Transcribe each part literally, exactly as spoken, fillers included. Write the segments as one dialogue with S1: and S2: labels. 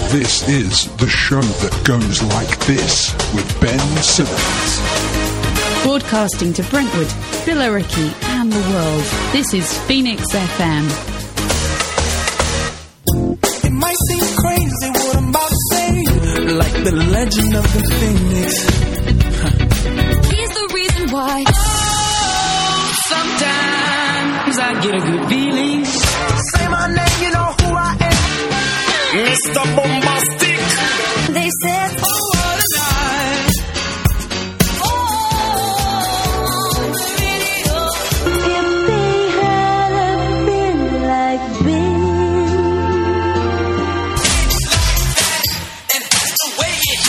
S1: This is the show that goes like this with Ben Simmons.
S2: Broadcasting to Brentwood, Billericay and the world, this is Phoenix F M.
S3: It might seem crazy what I'm about to say, like the legend of the Phoenix.
S4: Here's the reason why.
S3: Oh, sometimes I get a good feeling. Say my name, you know who I am. Mister Bombastic.
S4: They said,
S3: oh, what a night.
S4: oh, video. If they hadn't been like this.
S3: And that's the way it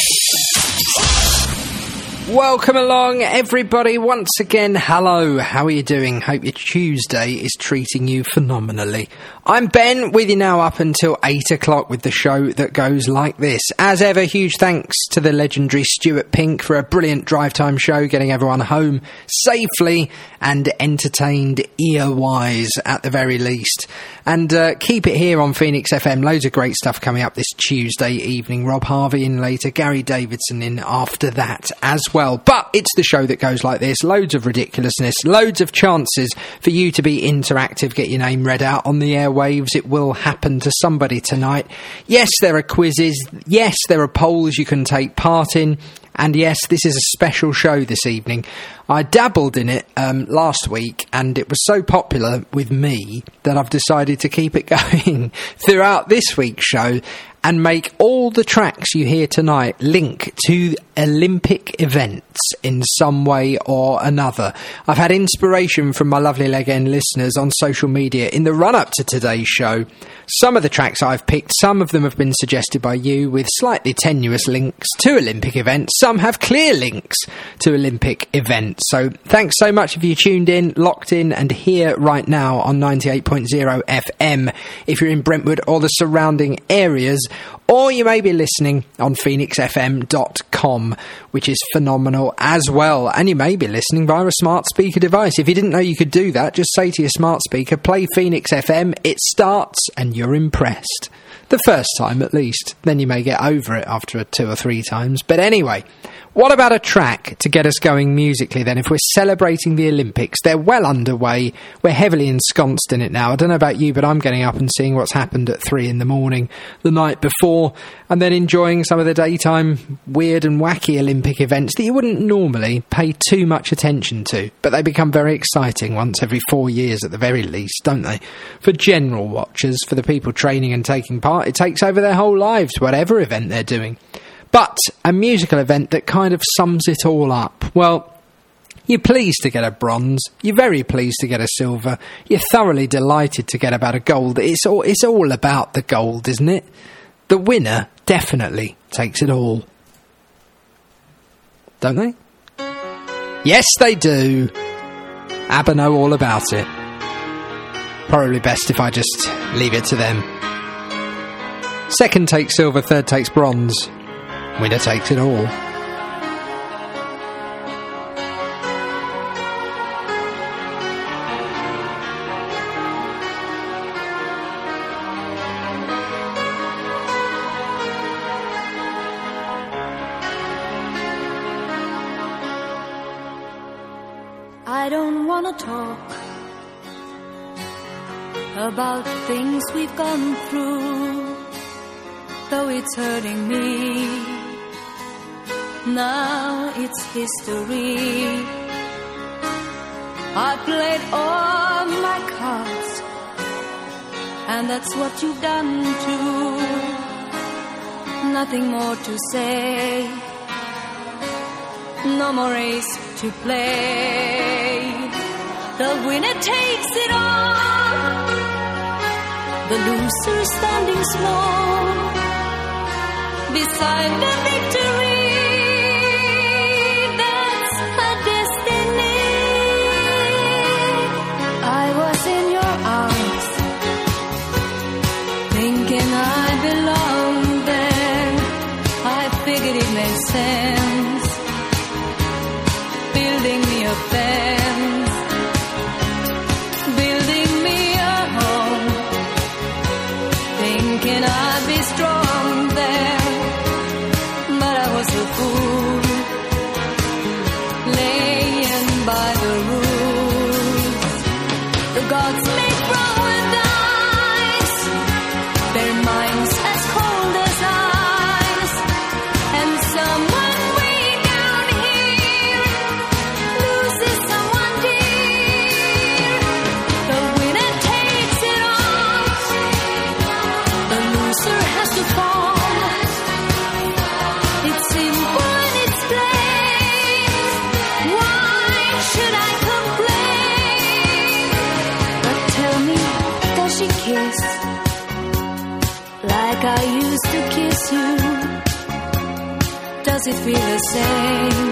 S3: is.
S5: Welcome along, everybody, once again. Hello, how are you doing? Hope your Tuesday is treating you phenomenally. I'm Ben, with you now up until eight o'clock with the show that goes like this. As ever, huge thanks to the legendary Stuart Pink for a brilliant drive time show, getting everyone home safely and entertained ear-wise at the very least. And uh, keep it here on Phoenix F M. Loads of great stuff coming up this Tuesday evening. Rob Harvey in later, Gary Davidson in after that as well. But it's the show that goes like this. Loads of ridiculousness, loads of chances for you to be interactive, get your name read out on the airwaves. It will happen to somebody tonight. Yes, there are quizzes. Yes, there are polls you can take part in. And yes, this is a special show this evening. I dabbled in it um, last week, and it was so popular with me that I've decided to keep it going throughout this week's show and make all the tracks you hear tonight link to Olympic events in some way or another. I've had inspiration from my lovely Leg End listeners on social media in the run-up to today's show. Some of the tracks I've picked, some of them have been suggested by you with slightly tenuous links to Olympic events. Some have clear links to Olympic events. So thanks so much if you tuned in, locked in and here right now on ninety-eight point oh F M if you're in Brentwood or the surrounding areas. Or you may be listening on phoenix f m dot com, which is phenomenal as well. And you may be listening via a smart speaker device. If you didn't know you could do that, just say to your smart speaker, play Phoenix F M, it starts, and you're impressed. The first time, at least. Then you may get over it after two or three times. But anyway, what about a track to get us going musically then? If we're celebrating the Olympics, they're well underway. We're heavily ensconced in it now. I don't know about you, but I'm getting up and seeing what's happened at three in the morning the night before, and then enjoying some of the daytime weird and wacky Olympic events that you wouldn't normally pay too much attention to. But they become very exciting once every four years at the very least, don't they? For general watchers, for the people training and taking part, it takes over their whole lives, whatever event they're doing. But a musical event that kind of sums it all up. Well, you're pleased to get a bronze. You're very pleased to get a silver. You're thoroughly delighted to get about a gold. It's all, it's all about the gold, isn't it? The winner definitely takes it all. Don't they? Yes, they do. ABBA know all about it. Probably best if I just leave it to them. Second takes silver, third takes bronze. Winner takes it all.
S4: I don't wanna talk about things we've gone through, though it's hurting me. Now it's history. I played all my cards, and that's what you've done too. Nothing more to say, no more race to play. The winner takes it all, the loser standing small beside the victory. That's her destiny. I was in your arms, thinking I belonged there. I figured it made sense, building me a fence, building me a home, thinking I'd be strong. gods make roll the dice, their minds as cold as ice, and someone way down here loses someone dear. The winner takes it all, the loser has to fall. It's simple and it's plain, why should I complain? But tell me, does she kiss like I used to kiss you? Does it feel the same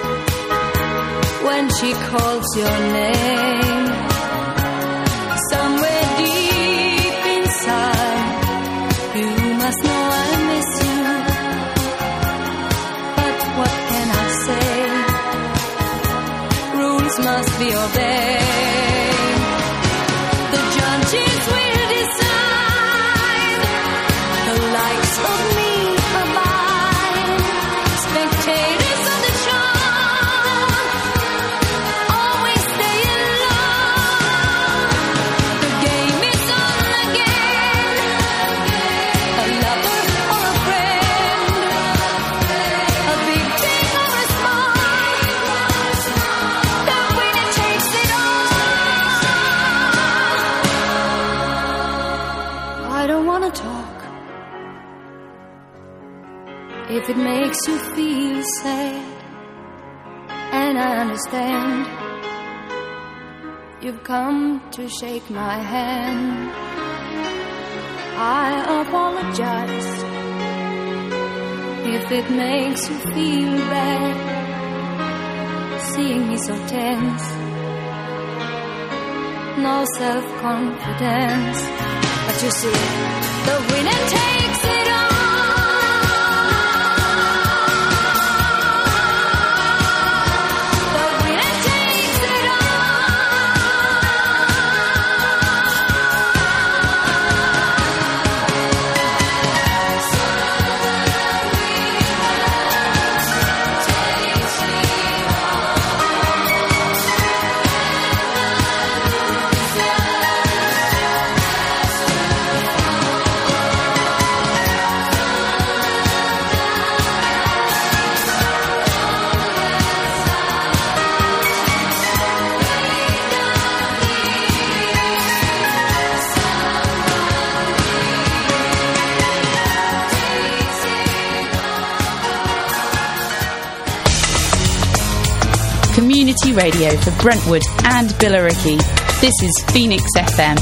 S4: when she calls your name? Somewhere deep inside, you must know I miss you. But what can I say? Rules must be obeyed. The judges will decide. The likes of me abide. Spectators of the show always stay alone. The game is on again. A lover or a friend, a big thing or a small, the winner takes it all. I don't wanna talk if it makes you feel sad, and I understand. You've come to shake my hand. I apologize if it makes you feel bad, seeing me so tense, no self-confidence. But you see, the winner takes it all. The winner takes it
S2: Community radio for Brentwood and Billericay. This is Phoenix F M.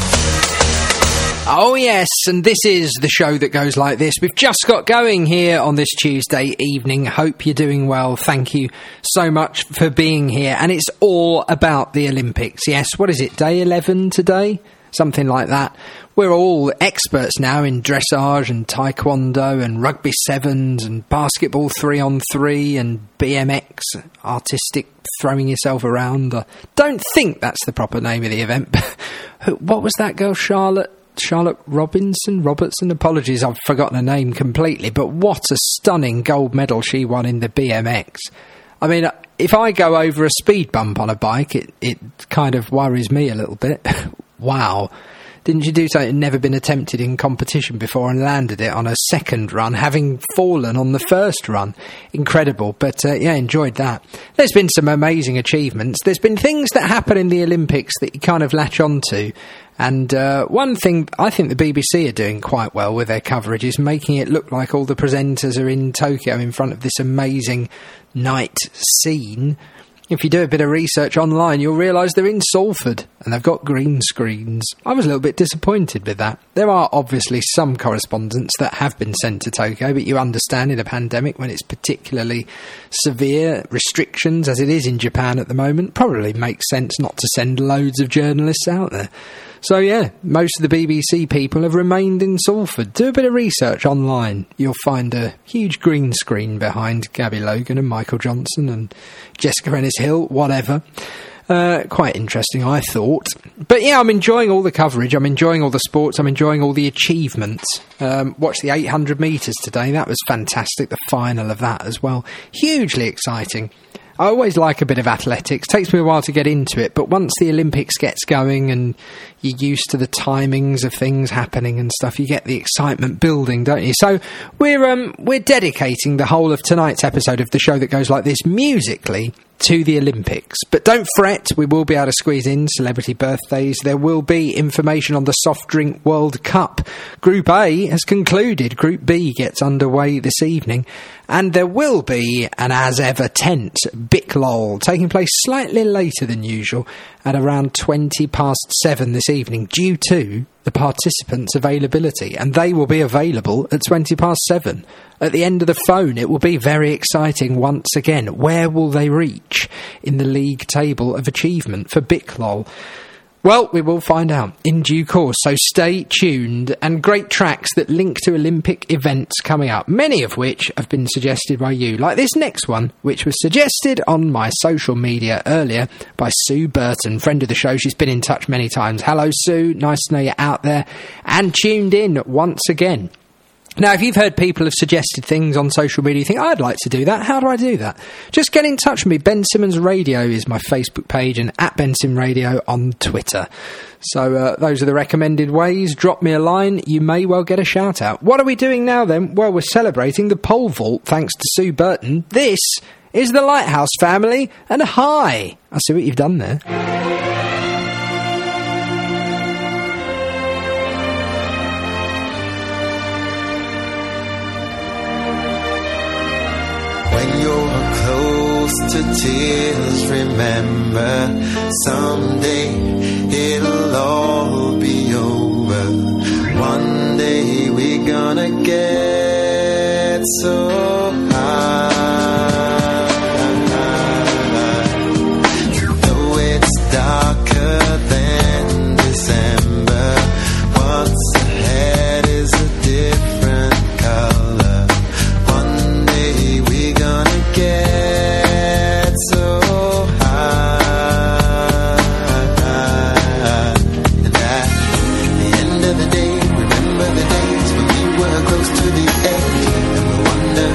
S5: Oh yes, and this is the show that goes like this. We've just got going here on this Tuesday evening. Hope you're doing well. Thank you so much for being here. And it's all about the Olympics. Yes, what is it, day eleven today? Something like that. We're all experts now in dressage and taekwondo and rugby sevens and basketball three on three and B M X, artistic throwing yourself around. I don't think that's the proper name of the event. What was that girl, Charlotte? Charlotte Robinson? Robertson? Apologies, I've forgotten her name completely. But what a stunning gold medal she won in the B M X. I mean, if I go over a speed bump on a bike, it, it kind of worries me a little bit. Wow. Didn't you do something that had never been attempted in competition before and landed it on a second run, having fallen on the first run? Incredible. But, uh, yeah, enjoyed that. There's been some amazing achievements. There's been things that happen in the Olympics that you kind of latch onto. And uh, one thing I think the B B C are doing quite well with their coverage is making it look like all the presenters are in Tokyo in front of this amazing night scene. If you do a bit of research online, you'll realise they're in Salford and they've got green screens. I was a little bit disappointed with that. There are obviously some correspondents that have been sent to Tokyo, but you understand in a pandemic when it's particularly severe restrictions, as it is in Japan at the moment, probably makes sense not to send loads of journalists out there. So yeah, most of the B B C people have remained in Salford. Do a bit of research online. You'll find a huge green screen behind Gabby Logan and Michael Johnson and Jessica Ennis-Hill, whatever. Uh, quite interesting, I thought. But yeah, I'm enjoying all the coverage. I'm enjoying all the sports. I'm enjoying all the achievements. Um, watched the eight hundred metres today. That was fantastic. The final of that as well. Hugely exciting. I always like a bit of athletics. Takes me a while to get into it, but once the Olympics gets going and you're used to the timings of things happening and stuff, you get the excitement building, don't you? So we're um, we're dedicating the whole of tonight's episode of the show that goes like this musically to the Olympics. But don't fret, we will be able to squeeze in celebrity birthdays. There will be information on the Soft Drink World Cup. Group A has concluded. Group B gets underway this evening. And there will be an as ever tense BICLOL taking place slightly later than usual at around twenty past seven this evening due to the participants' availability, and they will be available at twenty past seven. At the end of the phone, it will be very exciting once again. Where will they reach in the league table of achievement for BICLOL? Well, we will find out in due course, so stay tuned. And great tracks that link to Olympic events coming up, many of which have been suggested by you, like this next one, which was suggested on my social media earlier by Sue Burton, friend of the show. She's been in touch many times. Hello, Sue. Nice to know you're out there and tuned in once again. Now, if you've heard people have suggested things on social media, you think, I'd like to do that. How do I do that? Just get in touch with me. Ben Simmons Radio is my Facebook page, and at Ben Sim Radio on Twitter. So uh, those are the recommended ways. Drop me a line. You may well get a shout out. What are we doing now then? Well, we're celebrating the pole vault thanks to Sue Burton. This is the Lighthouse Family, and hi. I see what you've done there.
S6: When you're close to tears, remember someday it'll all be over. One day we're gonna get so high. Though it's darker than December, what's ahead is a different color. One day we're gonna get so high. And at the end of the day, remember the days when we were close to the edge, and we wonder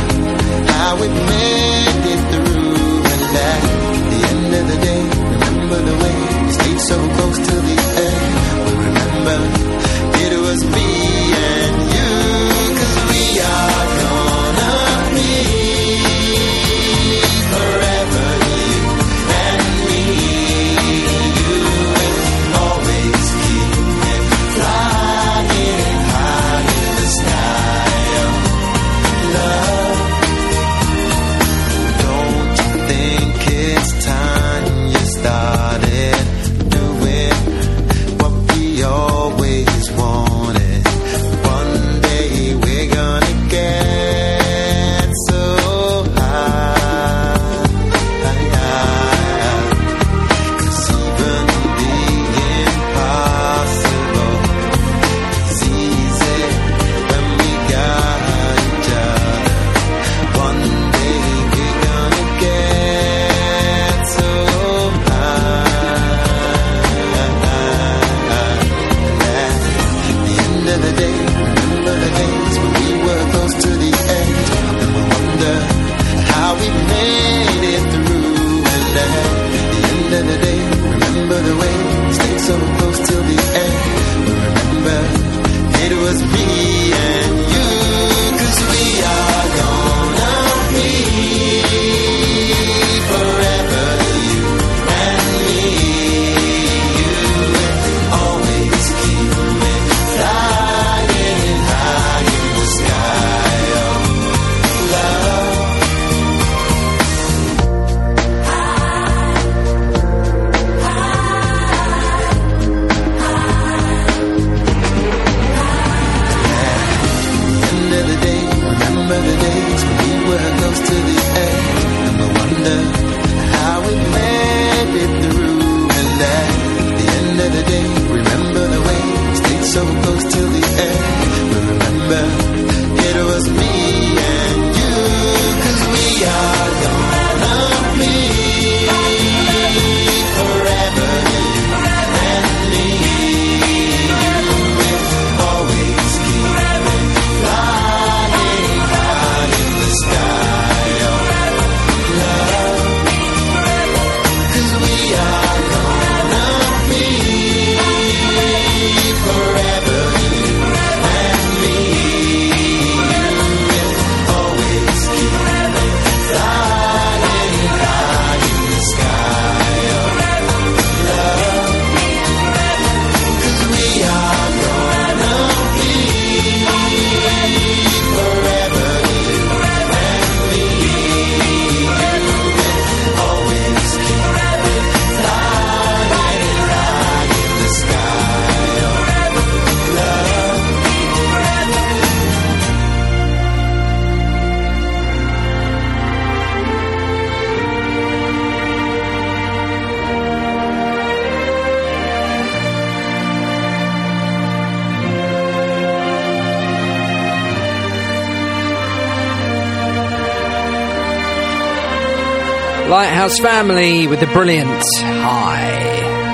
S5: Lighthouse Family with the brilliant High.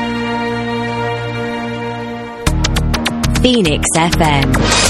S7: Phoenix F M.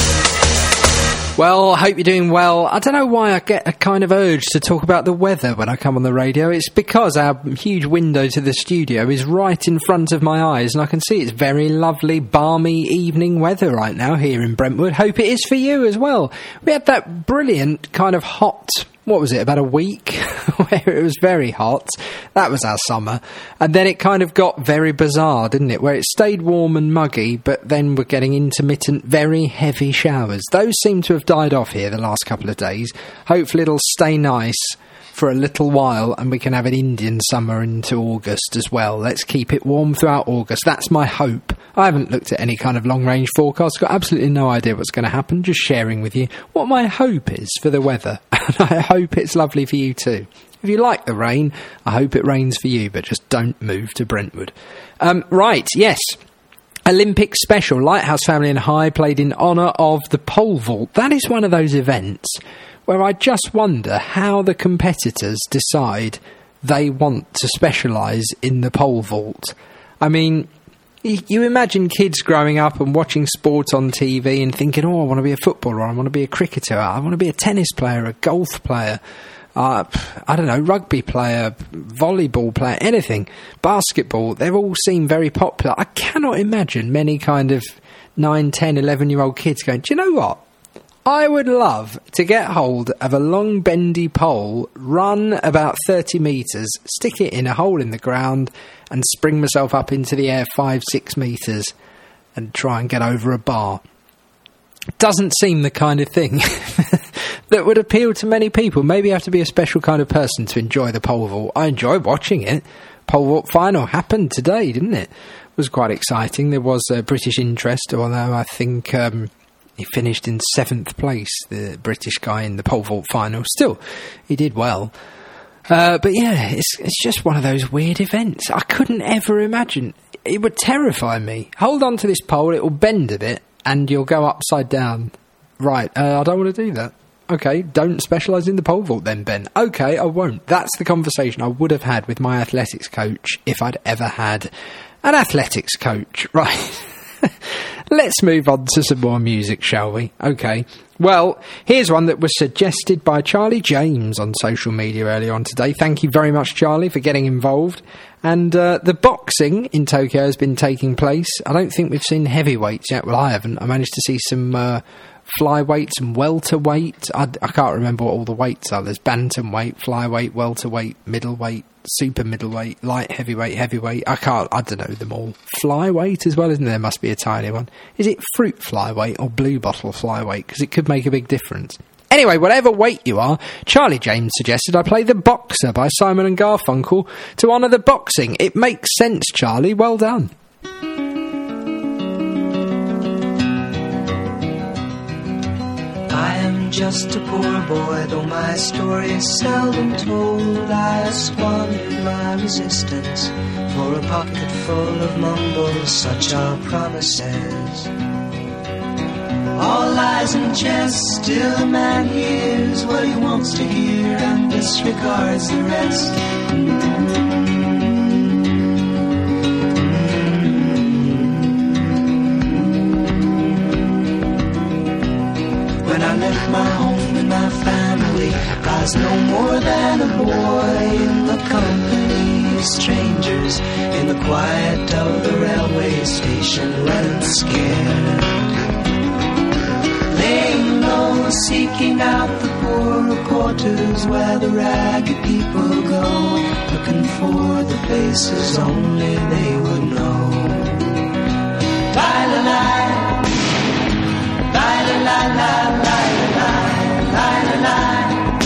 S5: Well, I hope you're doing well. I don't know why I get a kind of urge to talk about the weather when I come on the radio. It's because our huge window to the studio is right in front of my eyes, and I can see it's very lovely, balmy evening weather right now here in Brentwood. Hope it is for you as well. We had that brilliant kind of hot, what was it, about a week where it was very hot. That was our summer. And then it kind of got very bizarre, didn't it? Where it stayed warm and muggy, but then we're getting intermittent, very heavy showers. Those seem to have died off here the last couple of days. Hopefully it'll stay nice for a little while and we can have an Indian summer into August as well. Let's keep it warm throughout August. That's my hope. I haven't looked at any kind of long-range forecast. Got absolutely no idea what's going to happen. Just sharing with you what my hope is for the weather. And I hope it's lovely for you too. If you like the rain, I hope it rains for you, but just don't move to Brentwood. Um, right, yes. Olympic special. Lighthouse Family and High played in honour of the pole vault. That is one of those events where I just wonder how the competitors decide they want to specialise in the pole vault. I mean, y- you imagine kids growing up and watching sport on T V and thinking, oh, I want to be a footballer, I want to be a cricketer, I want to be a tennis player, a golf player, uh, I don't know, rugby player, volleyball player, anything, basketball. They all seem very popular. I cannot imagine many kind of nine, ten, eleven-year-old kids going, do you know what? I would love to get hold of a long bendy pole, run about thirty metres, stick it in a hole in the ground and spring myself up into the air five, six metres and try and get over a bar. Doesn't seem the kind of thing that would appeal to many people. Maybe you have to be a special kind of person to enjoy the pole vault. I enjoy watching it. Pole vault final happened today, didn't it? It was quite exciting. There was a British interest, although I think... Um, He finished in seventh place, the British guy in the pole vault final. Still, he did well. Uh, but yeah, it's it's just one of those weird events. I couldn't ever imagine. It would terrify me. Hold on to this pole, it will bend a bit, and you'll go upside down. Right, uh, I don't want to do that. Okay, don't specialise in the pole vault then, Ben. Okay, I won't. That's the conversation I would have had with my athletics coach if I'd ever had an athletics coach. Right. Let's move on to some more music, shall we? Okay. Well, here's one that was suggested by Charlie James on social media earlier on today. Thank you very much, Charlie, for getting involved. And uh, the boxing in Tokyo has been taking place. I don't think we've seen heavyweights yet. Well, I haven't. I managed to see some uh, flyweights and welterweight. I, I can't remember what all the weights are. There's bantamweight, flyweight, welterweight, middleweight, super middleweight, light heavyweight, heavyweight. I can't, I don't know them all. Flyweight as well, isn't there? There must be a tiny one. Is it fruit flyweight or blue bottle flyweight? Because it could make a big difference. Anyway, whatever weight you are, Charlie James suggested I play The Boxer by Simon and Garfunkel to honour the boxing. It makes sense, Charlie. Well done.
S8: I am just a poor boy, though my story is seldom told. I squandered my resistance for a pocket full of mumbles, such are promises. All lies and jest, still a man hears what he wants to hear and disregards the rest. When I left my home and my family, I was no more than a boy in the company of strangers, in the quiet of the railway station, running scared. Laying low, seeking out the poorer quarters where the ragged people go, looking for the places only they would know. La-la-la, la-la-la-la, la-la-la-la,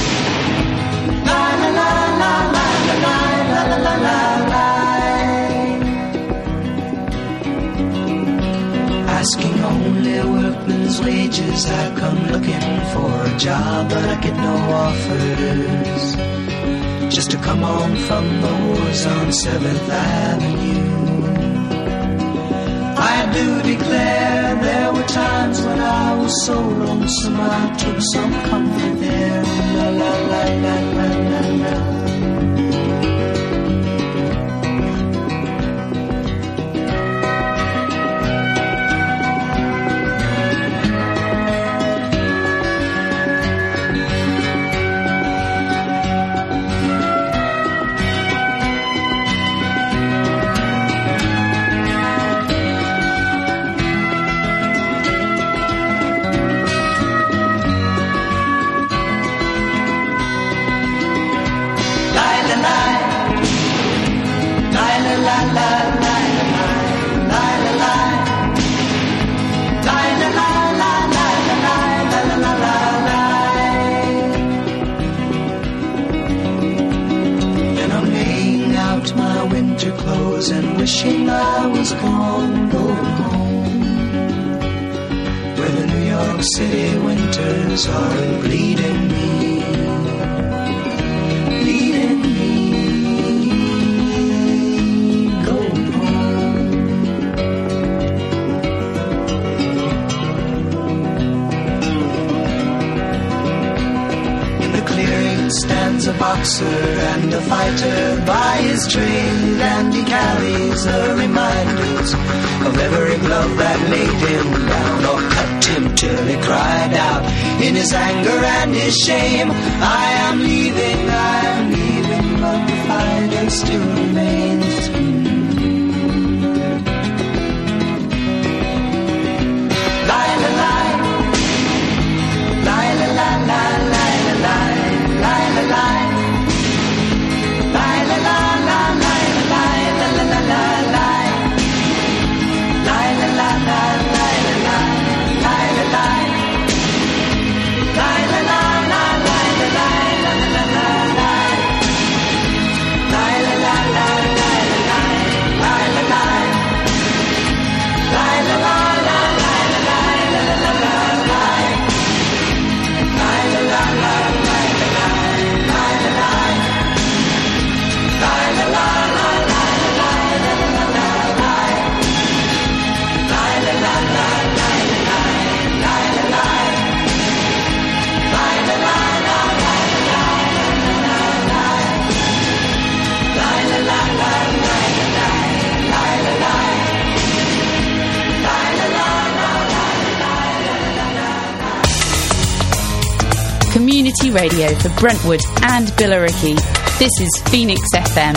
S8: asking only workmen's wages, I come looking for a job, but I get no offers. Just to come on from the wars on seventh Avenue. I do declare there were times when I was so lonesome I took some comfort there. La la la la la la la. wishing I was gone, going home, where the New York City winters are bleeding me, bleeding me, going home. In the clearing stands a boxer and a fighter by his trade, and he carries the reminders of every glove that laid him down or cut him till he cried out in his anger and his shame, I am leaving, I am leaving, but the fighter still remains. La la la, la la la la la la la la la.
S2: Community radio for Brentwood and Billericay. This is Phoenix F M.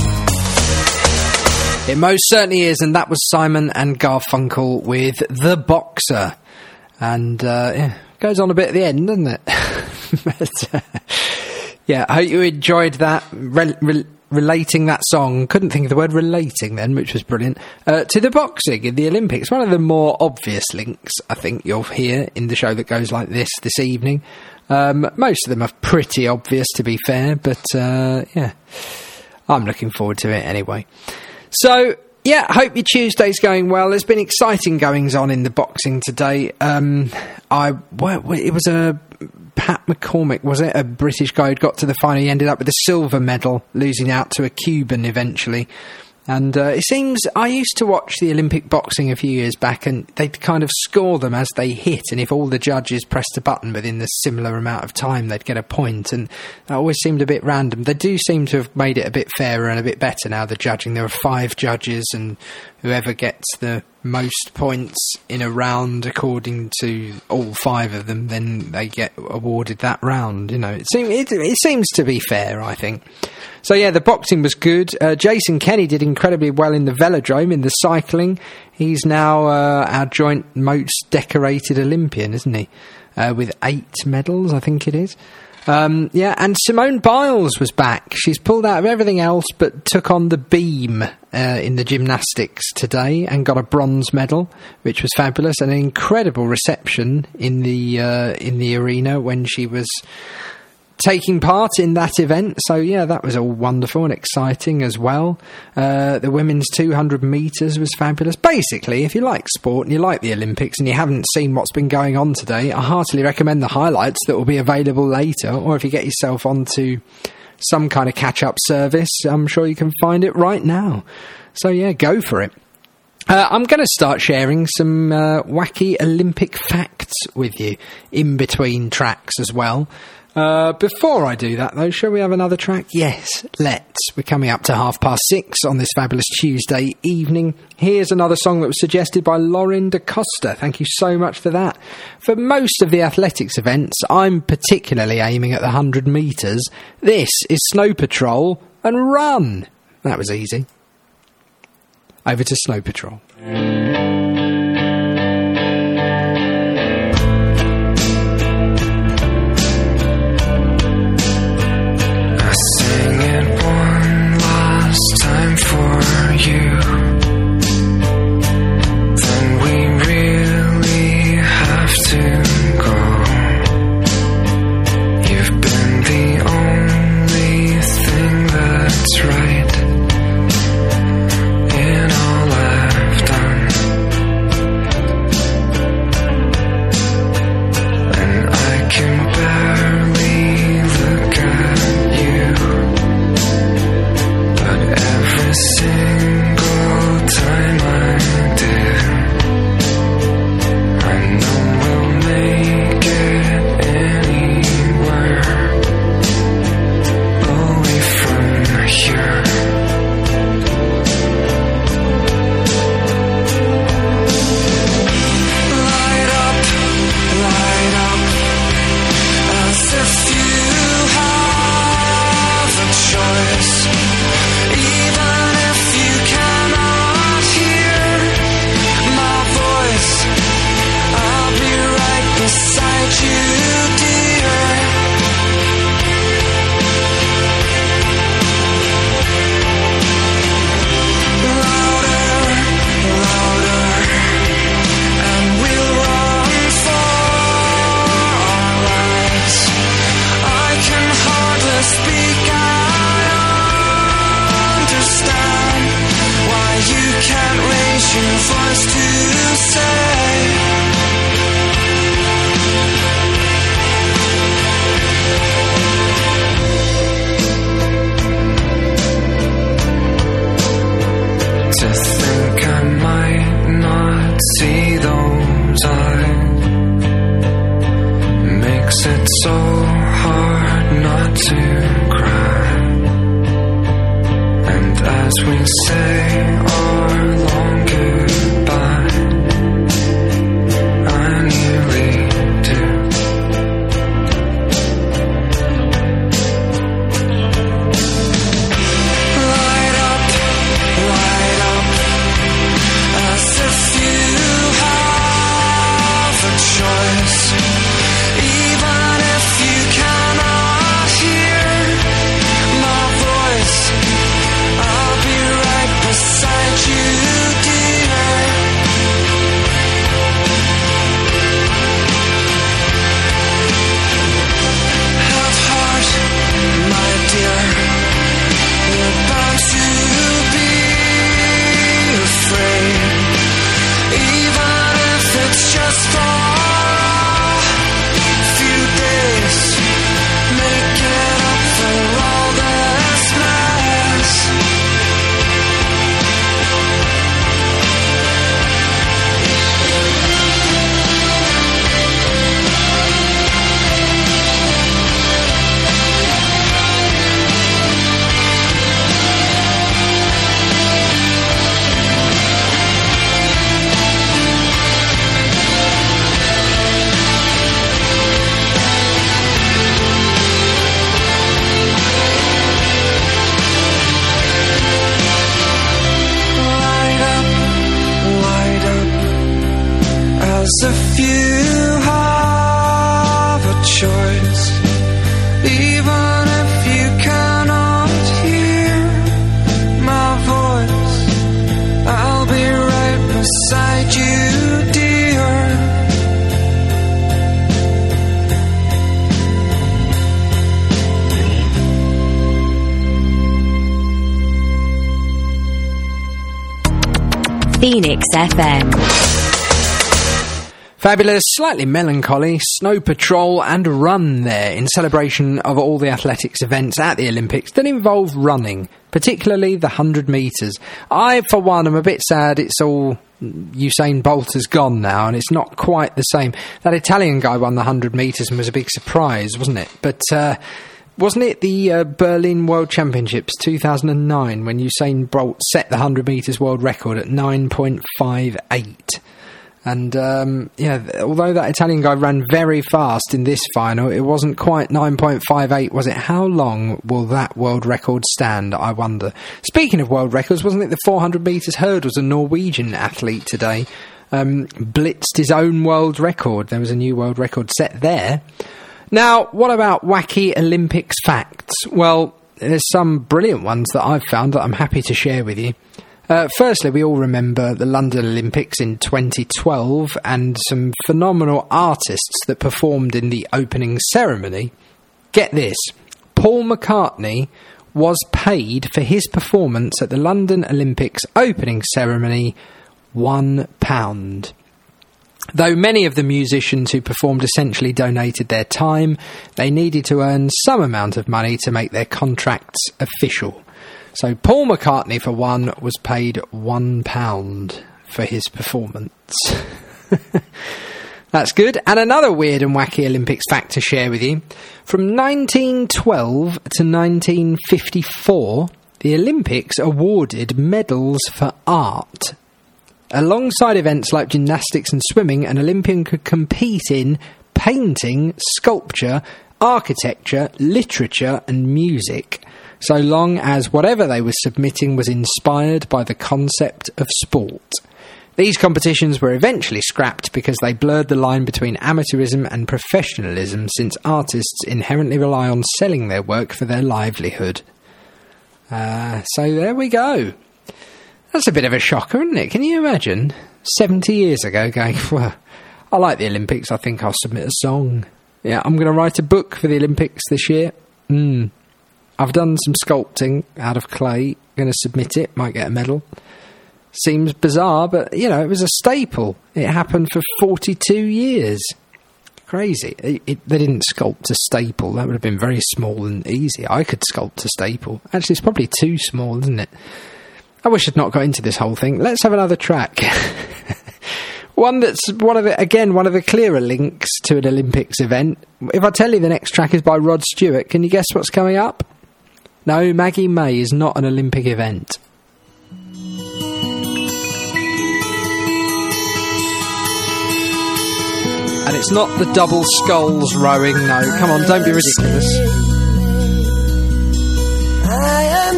S5: It most certainly is, and that was Simon and Garfunkel with The Boxer. And, uh, yeah, goes on a bit at the end, doesn't it? but, uh, yeah, I hope you enjoyed that, re- re- relating that song, couldn't think of the word relating then, which was brilliant, uh, to the boxing in the Olympics. One of the more obvious links, I think, you'll hear in the show that goes like this this evening. Um, most of them are pretty obvious, to be fair, but, uh, yeah, I'm looking forward to it anyway. So, yeah, hope your Tuesday's going well. There's been exciting goings on in the boxing today. Um, I, well, it was a Pat McCormick, was it? A British guy who'd got to the final. He ended up with a silver medal, losing out to a Cuban eventually. And uh, it seems, I used to watch the Olympic boxing a few years back, and they'd kind of score them as they hit, and if all the judges pressed a button within the similar amount of time, they'd get a point, and that always seemed a bit random. They do seem to have made it a bit fairer and a bit better now, the judging. There are five judges, and whoever gets the most points in a round according to all five of them, then they get awarded that round. You know, it seems it, it seems to be fair, I think. So yeah, the boxing was good. Uh, Jason Kenny did incredibly well in the velodrome, in the cycling. He's now uh, our joint most decorated Olympian, isn't he? Uh, with eight medals, I think it is. Um, yeah, and Simone Biles was back. She's pulled out of everything else but took on the beam uh, in the gymnastics today and got a bronze medal, which was fabulous, and an incredible reception in the uh, in the arena when she was taking part in that event. So yeah, that was all wonderful and exciting as well. Uh, the women's two hundred metres was fabulous. Basically, if you like sport and you like the Olympics and you haven't seen what's been going on today, I heartily recommend the highlights that will be available later, or if you get yourself onto some kind of catch-up service, I'm sure you can find it right now. So yeah, go for it. Uh, I'm going to start sharing some uh, wacky Olympic facts with you in between tracks as well. Uh, before I do that, though, shall we have another track? Yes, let's. We're coming up to half past six on this fabulous Tuesday evening. Here's another song that was suggested by Lauren DaCosta. Thank you so much for that. For most of the athletics events, I'm particularly aiming at the one hundred metres. This is Snow Patrol and Run. That was easy. Over to Snow Patrol.
S6: Time for you, then we really have to go. You've been the only thing that's right in all to cry. And as we say our long goodbye, I nearly do. Light up, light up, as if you have a choice. Even if you cannot hear my voice, I'll be right beside you, dear. Have heart, my dear. You're bound to be afraid, even if it's just for a few days. Make it up for all this mess. Light up, light up, as if you have a choice. Even if you cannot hear my voice, I'll be right beside you, dear.
S7: Phoenix F M.
S5: Fabulous, slightly melancholy, Snow Patrol and Run there in celebration of all the athletics events at the Olympics that involve running, particularly the one hundred metres. I, for one, am a bit sad it's all Usain Bolt has gone now and it's not quite the same. That Italian guy won the one hundred metres and was a big surprise, wasn't it? But uh, wasn't it the uh, Berlin World Championships two thousand nine when Usain Bolt set the one hundred metres world record at nine point five eight? And, um, yeah, although that Italian guy ran very fast in this final, it wasn't quite nine point five eight, was it? How long will that world record stand, I wonder? Speaking of world records, wasn't it the four hundred metres hurdles? A Norwegian athlete today um, blitzed his own world record. There was a new world record set there. Now, what about wacky Olympics facts? Well, there's some brilliant ones that I've found that I'm happy to share with you. Uh, firstly, we all remember the London Olympics in twenty twelve and some phenomenal artists that performed in the opening ceremony. Get this, Paul McCartney was paid for his performance at the London Olympics opening ceremony one pound. Though many of the musicians who performed essentially donated their time, they needed to earn some amount of money to make their contracts official. So Paul McCartney, for one, was paid one pound for his performance. That's good. And another weird and wacky Olympics fact to share with you. From nineteen twelve to nineteen fifty-four, the Olympics awarded medals for art. Alongside events like gymnastics and swimming, an Olympian could compete in painting, sculpture, architecture, literature and music, so long as whatever they were submitting was inspired by the concept of sport. These competitions were eventually scrapped because they blurred the line between amateurism and professionalism, since artists inherently rely on selling their work for their livelihood. Uh, so there we go. That's a bit of a shocker, isn't it? Can you imagine? seventy years ago going, well, I like the Olympics, I think I'll submit a song. Yeah, I'm going to write a book for the Olympics this year. Hmm. I've done some sculpting out of clay, going to submit it, might get a medal. Seems bizarre, but, you know, it was a staple. It happened for forty-two years. Crazy. It, it, they didn't sculpt a staple. That would have been very small and easy. I could sculpt a staple. Actually, it's probably too small, isn't it? I wish I'd not got into this whole thing. Let's have another track. One that's one of the, again, one of the clearer links to an Olympics event. If I tell you the next track is by Rod Stewart, can you guess what's coming up? No, Maggie May is not an Olympic event. And it's not the double sculls rowing, no. Come on, don't be ridiculous.
S8: I am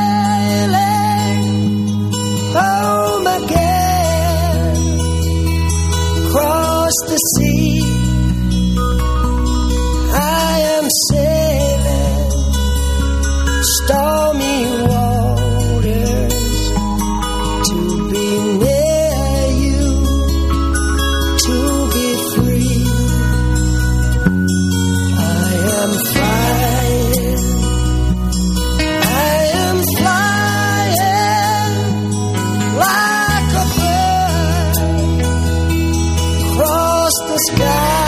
S8: sailing home again, across the sea. I am sailing stormy waters to be near you, to be free. I am flying, I am flying like a bird across the sky.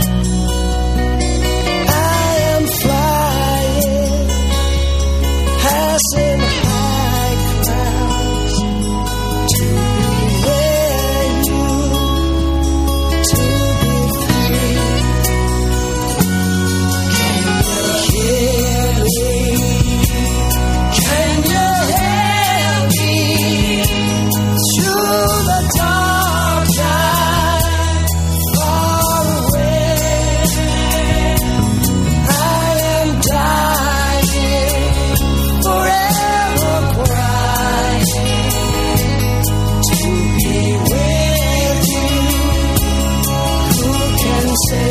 S8: I am flying, passing high clouds to be near you, to be free. Can you hear me? Can you hear me through the dark night, far away? I am dying, forever crying, to be with you. Who can say?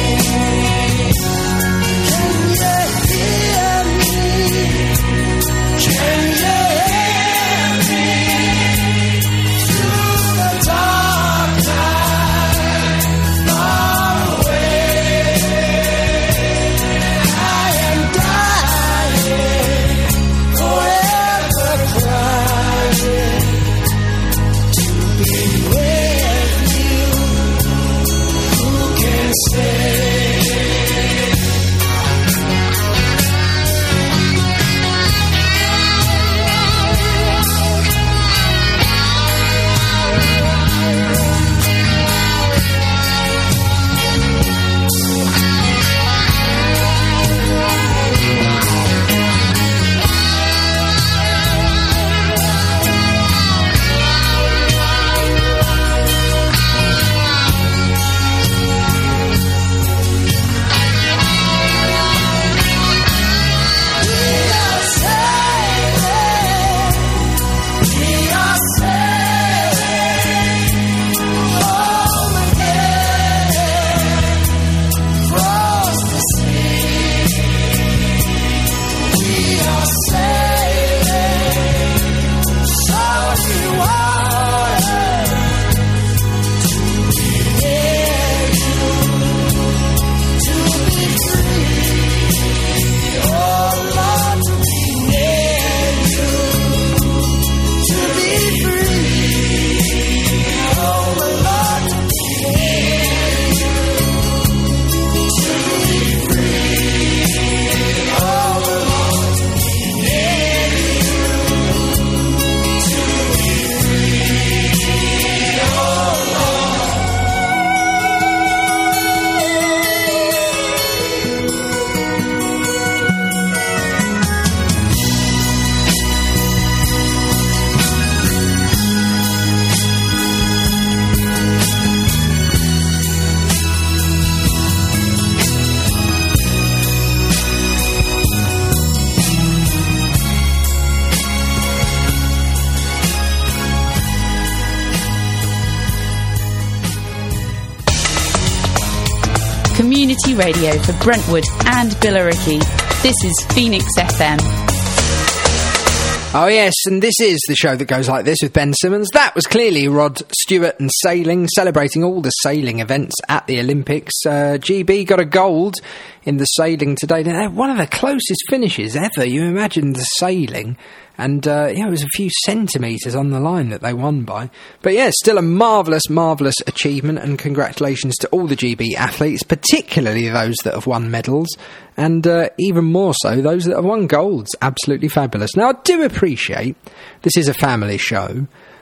S8: Can you hear me? Can you hear me through the dark night, far away? I am dying, forever crying, to be with you. Who can say?
S2: Community radio for Brentwood and Billericay. This is Phoenix F M.
S5: Oh yes, and this is the show that goes like this with Ben Simmons. That was clearly Rod Stewart and sailing, celebrating all the sailing events at the Olympics. Uh, G B got a gold in the sailing today. Now, one of the closest finishes ever. You imagine the sailing, and uh, yeah, it was a few centimetres on the line that they won by. But yeah, still a marvellous, marvellous achievement, and congratulations to all the G B athletes, particularly those that have won medals, and uh, even more so those that have won golds. Absolutely fabulous. Now, I do appreciate this is a family show,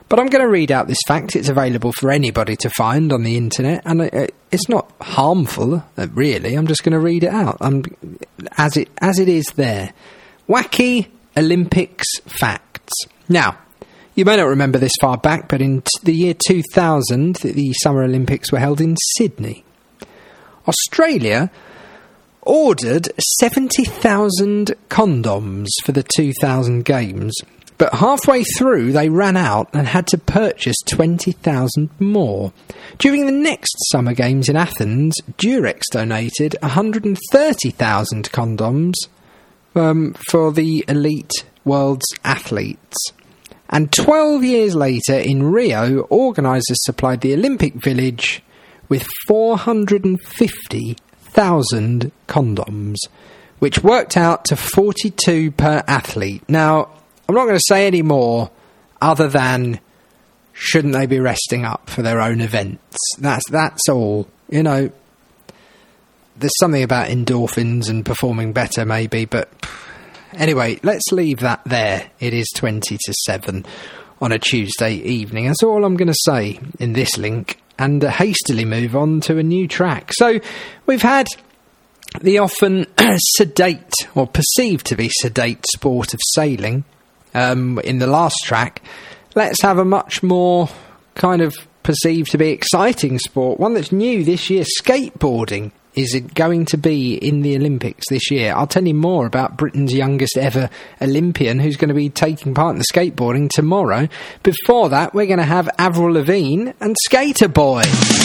S5: But I'm going to read out this fact. It's available for anybody to find on the internet, and it, it's not harmful, uh, really. I'm just going to read it out I'm, as it as it is there. Wacky Olympics facts. Now, you may not remember this far back, but in t- the year two thousand, the Summer Olympics were held in Sydney. Australia ordered seventy thousand condoms for the two thousand games, but halfway through they ran out and had to purchase twenty thousand more. During the next Summer Games in Athens, Durex donated one hundred thirty thousand condoms um, for the elite world's athletes. And twelve years later in Rio, organisers supplied the Olympic Village with four hundred fifty thousand condoms, which worked out to forty-two per athlete. Now, I'm not going to say any more other than shouldn't they be resting up for their own events? That's that's all. You know, there's something about endorphins and performing better maybe, but anyway, let's leave that there. It is twenty to seven on a Tuesday evening. That's all I'm going to say in this link, and uh, hastily move on to a new track. So we've had the often sedate, or perceived to be sedate, sport of sailing um, in the last track. Let's have a much more kind of perceived to be exciting sport, one that's new this year. Skateboarding is it going to be in the Olympics this year. I'll tell you more about Britain's youngest ever Olympian who's going to be taking part in the skateboarding tomorrow. Before that, we're going to have Avril Lavigne and Skater Boy.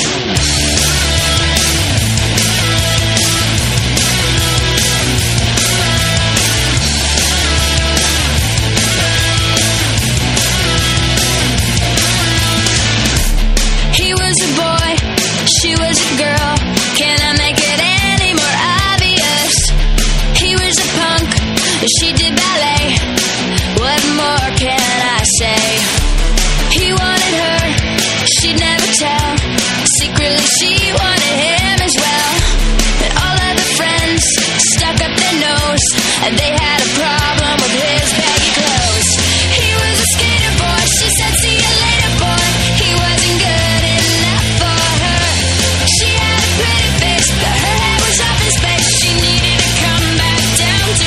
S4: He was a boy, she was a girl. Can I make it any more obvious? He was a punk, she did ballet. What more can I say? He wanted her, she'd never tell. Secretly she wanted him as well. And all of the friends stuck up their nose, and they had a problem with his baggy clothes. He was a skater boy, she said see you later boy. He wasn't good enough for her. She had a pretty face, but her head was up in space. She needed to come back down to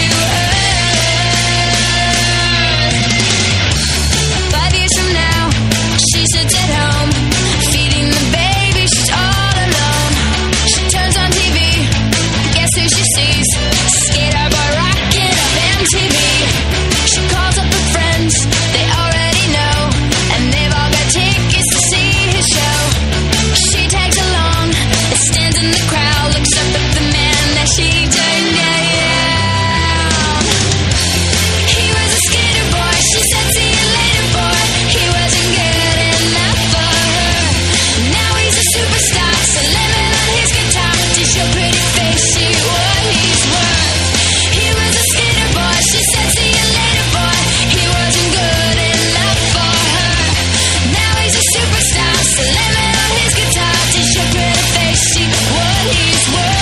S4: earth. Five years from now, she sits at home, feeding the baby, she's all alone. She turns on T V, guess who she sees? Skater boy rocking up M T V. She calls up her friends, they already know, and they've all got tickets to see his show. She tags along, stands in the crowd, looks up at the man that she turned down. He was a skater boy, she said see you later boy. He wasn't good enough for her. Now he's a superstar, slamming on his guitar to show pretty face, see what he's worth. He was a skater boy, she said see you later boy. He wasn't good enough for her. Now he's a superstar, slamming on his guitar to show pretty face, see what he's worth.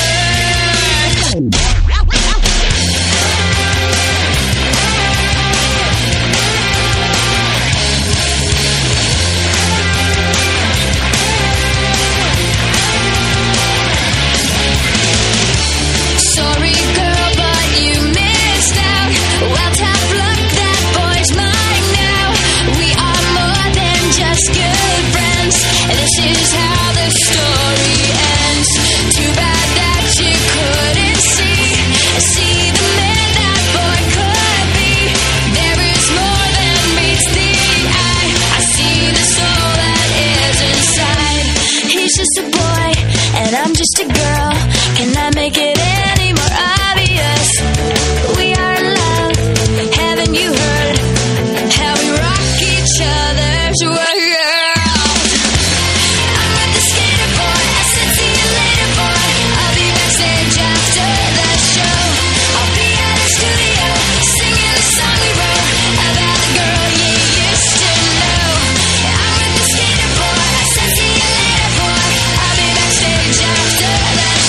S4: Sorry girl, but you missed out. Well, tough luck, that boy's mine now. We are more than just good friends, and this is how the story ends. Too bad that you couldn't see, see the man that boy could be. There is more than meets the eye. I see the soul that is inside. He's just a boy, and I'm just a girl. Can I make it any more obvious? We are in love. Haven't you heard how we rock each other's world? I'm with the skater boy, I said see you later boy. I'll be backstage after the show. I'll be at the studio singing the song we wrote about the girl you used to know. I'm with the skater boy, I said see you later boy. I'll be backstage after the show.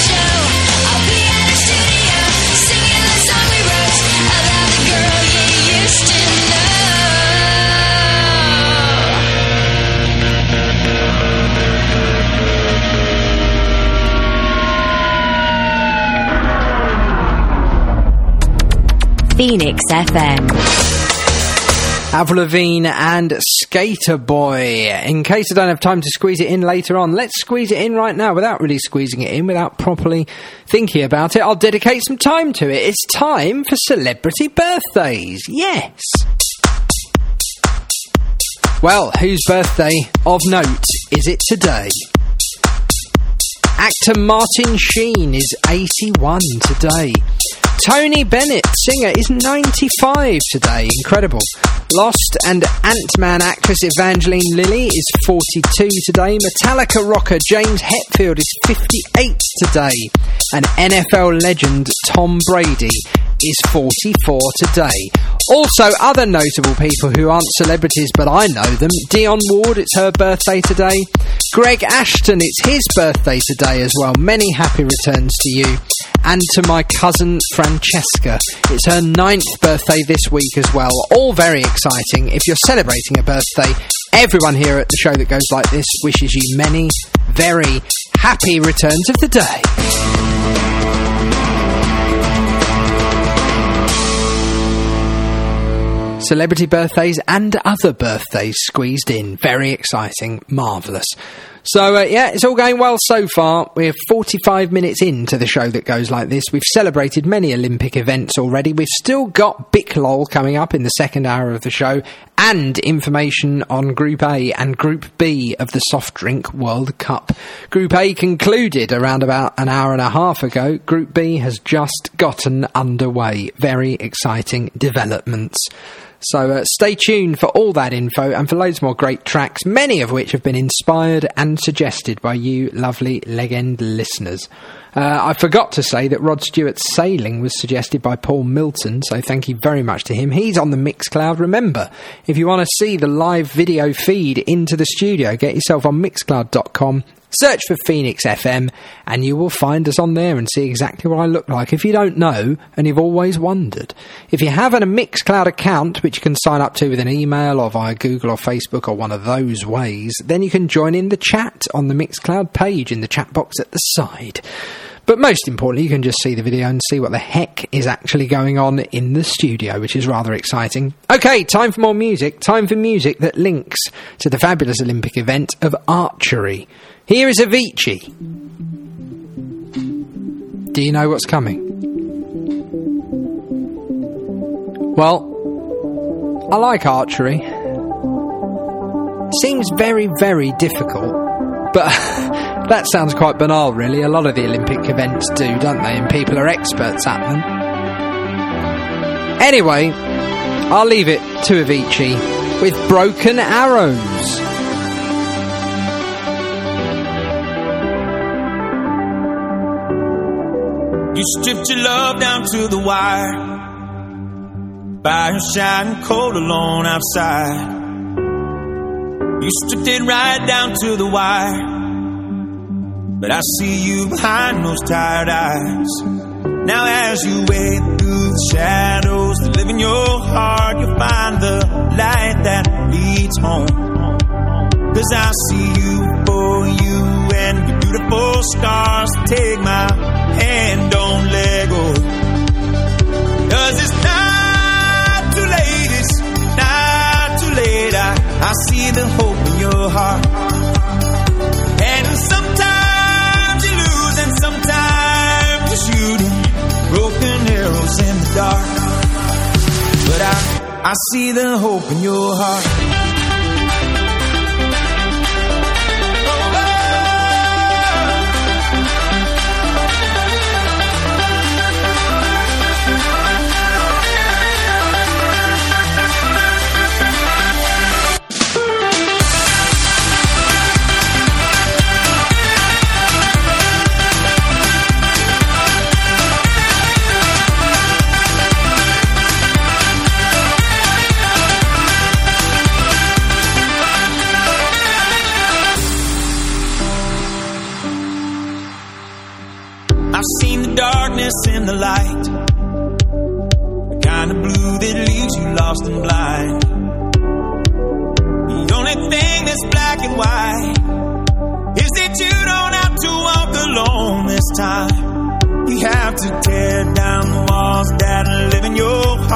S7: Phoenix F M.
S5: Avril Lavigne and Skater Boy. In case I don't have time to squeeze it in later on, let's squeeze it in right now without really squeezing it in, without properly thinking about it. I'll dedicate some time to it. It's time for celebrity birthdays. Yes. Well, whose birthday of note is it today? Actor Martin Sheen is eighty-one today. Tony Bennett, singer, is ninety-five today. Incredible. Lost and Ant-Man actress Evangeline Lilly is forty-two today. Metallica rocker James Hetfield is fifty-eight today. And N F L legend Tom Brady is forty-four today. Also, other notable people who aren't celebrities but I know them. Dionne Ward, it's her birthday today. Greg Ashton, it's his birthday today as well. Many happy returns to you. And to my cousin Francesca, it's her ninth birthday this week as well. All very exciting. If you're celebrating a birthday, everyone here at the show that goes like this wishes you many very happy returns of the day. Celebrity birthdays and other birthdays squeezed in. Very exciting. Marvellous. So, uh, yeah, it's all going well so far. We're forty-five minutes into the show that goes like this. We've celebrated many Olympic events already. We've still got BICLOL coming up in the second hour of the show, and information on Group A and Group B of the Soft Drink World Cup. Group A concluded around about an hour and a half ago. Group B has just gotten underway. Very exciting developments. So uh, stay tuned for all that info and for loads more great tracks, many of which have been inspired and suggested by you lovely Legend listeners. Uh, I forgot to say that Rod Stewart's Sailing was suggested by Paul Milton, so thank you very much to him. He's on the Mixcloud. Remember, if you want to see the live video feed into the studio, get yourself on mixcloud dot com. Search for Phoenix F M and you will find us on there and see exactly what I look like if you don't know and you've always wondered. If you have a Mixcloud account, which you can sign up to with an email or via Google or Facebook or one of those ways, then you can join in the chat on the Mixcloud page in the chat box at the side. But most importantly, you can just see the video and see what the heck is actually going on in the studio, which is rather exciting. Okay, time for more music. Time for music that links to the fabulous Olympic event of archery. Here is Avicii. Do you know what's coming? Well, I like archery. Seems very, very difficult, but that sounds quite banal, really. A lot of the Olympic events do, don't they? And people are experts at them. Anyway, I'll leave it to Avicii with Broken Arrows.
S9: You stripped your love down to the wire, fire shining cold alone outside. You stripped it right down to the wire, but I see you behind those tired eyes. Now as you wade through the shadows that live in your heart, you'll find the light that leads home. Cause I see you for you and your beautiful scars. Take my hand, don't let go. Cause it's not too late, it's not too late. I, I see the hope in your heart. And sometimes you lose and sometimes you're shooting broken arrows in the dark. But I, I see the hope in your heart. In the light, the kind of blue that leaves you lost and blind. The only thing that's black and white is that you don't have to walk alone this time. You have to tear down the walls that live in your heart.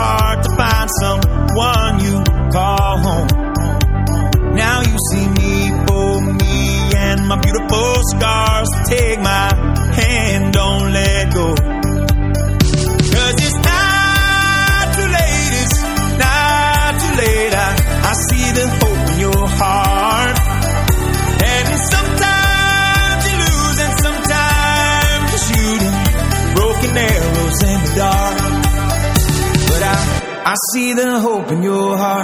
S9: cigars, take my hand, don't let go. Cause it's not too late, it's not too late. I, I see the hope in your heart. And sometimes you lose and sometimes you're shooting broken arrows in the dark. But I, I see the hope in your heart.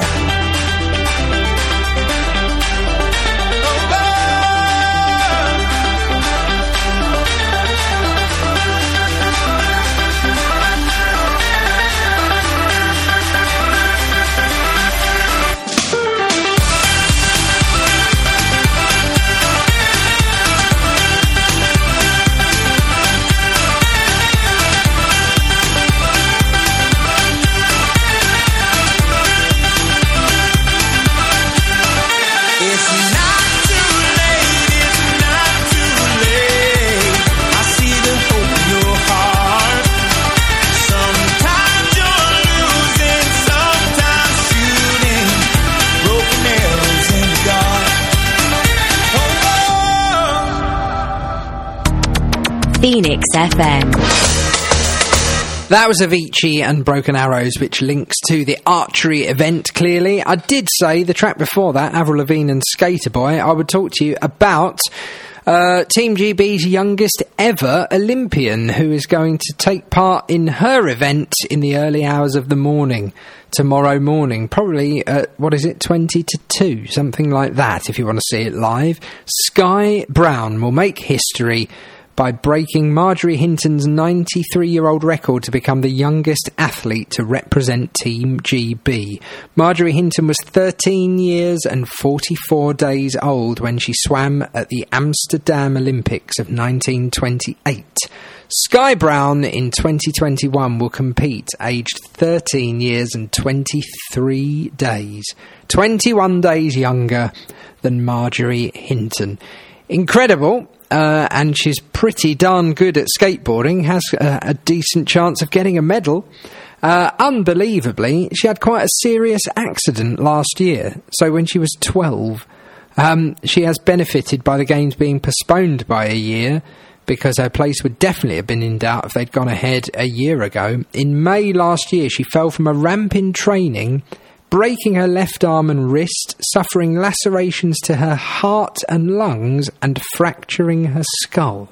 S7: Phoenix F M.
S5: That was Avicii and Broken Arrows, which links to the archery event, clearly. I did say, the track before that, Avril Lavigne and Skater Boy, I would talk to you about uh, Team G B's youngest ever Olympian, who is going to take part in her event in the early hours of the morning, tomorrow morning. Probably, at, what is it, twenty to two, something like that, if you want to see it live. Sky Brown will make history by breaking Marjorie Hinton's ninety-three-year-old record to become the youngest athlete to represent Team G B. Marjorie Hinton was thirteen years and forty-four days old when she swam at the Amsterdam Olympics of nineteen twenty-eight. Sky Brown in twenty twenty-one will compete aged thirteen years and twenty-three days. twenty-one days younger than Marjorie Hinton. Incredible. Uh, and she's pretty darn good at skateboarding, has a, a decent chance of getting a medal. Uh, unbelievably, she had quite a serious accident last year, so when she was twelve, um, she has benefited by the games being postponed by a year, because her place would definitely have been in doubt if they'd gone ahead a year ago. In May last year, she fell from a ramp in training, breaking her left arm and wrist, suffering lacerations to her heart and lungs, and fracturing her skull.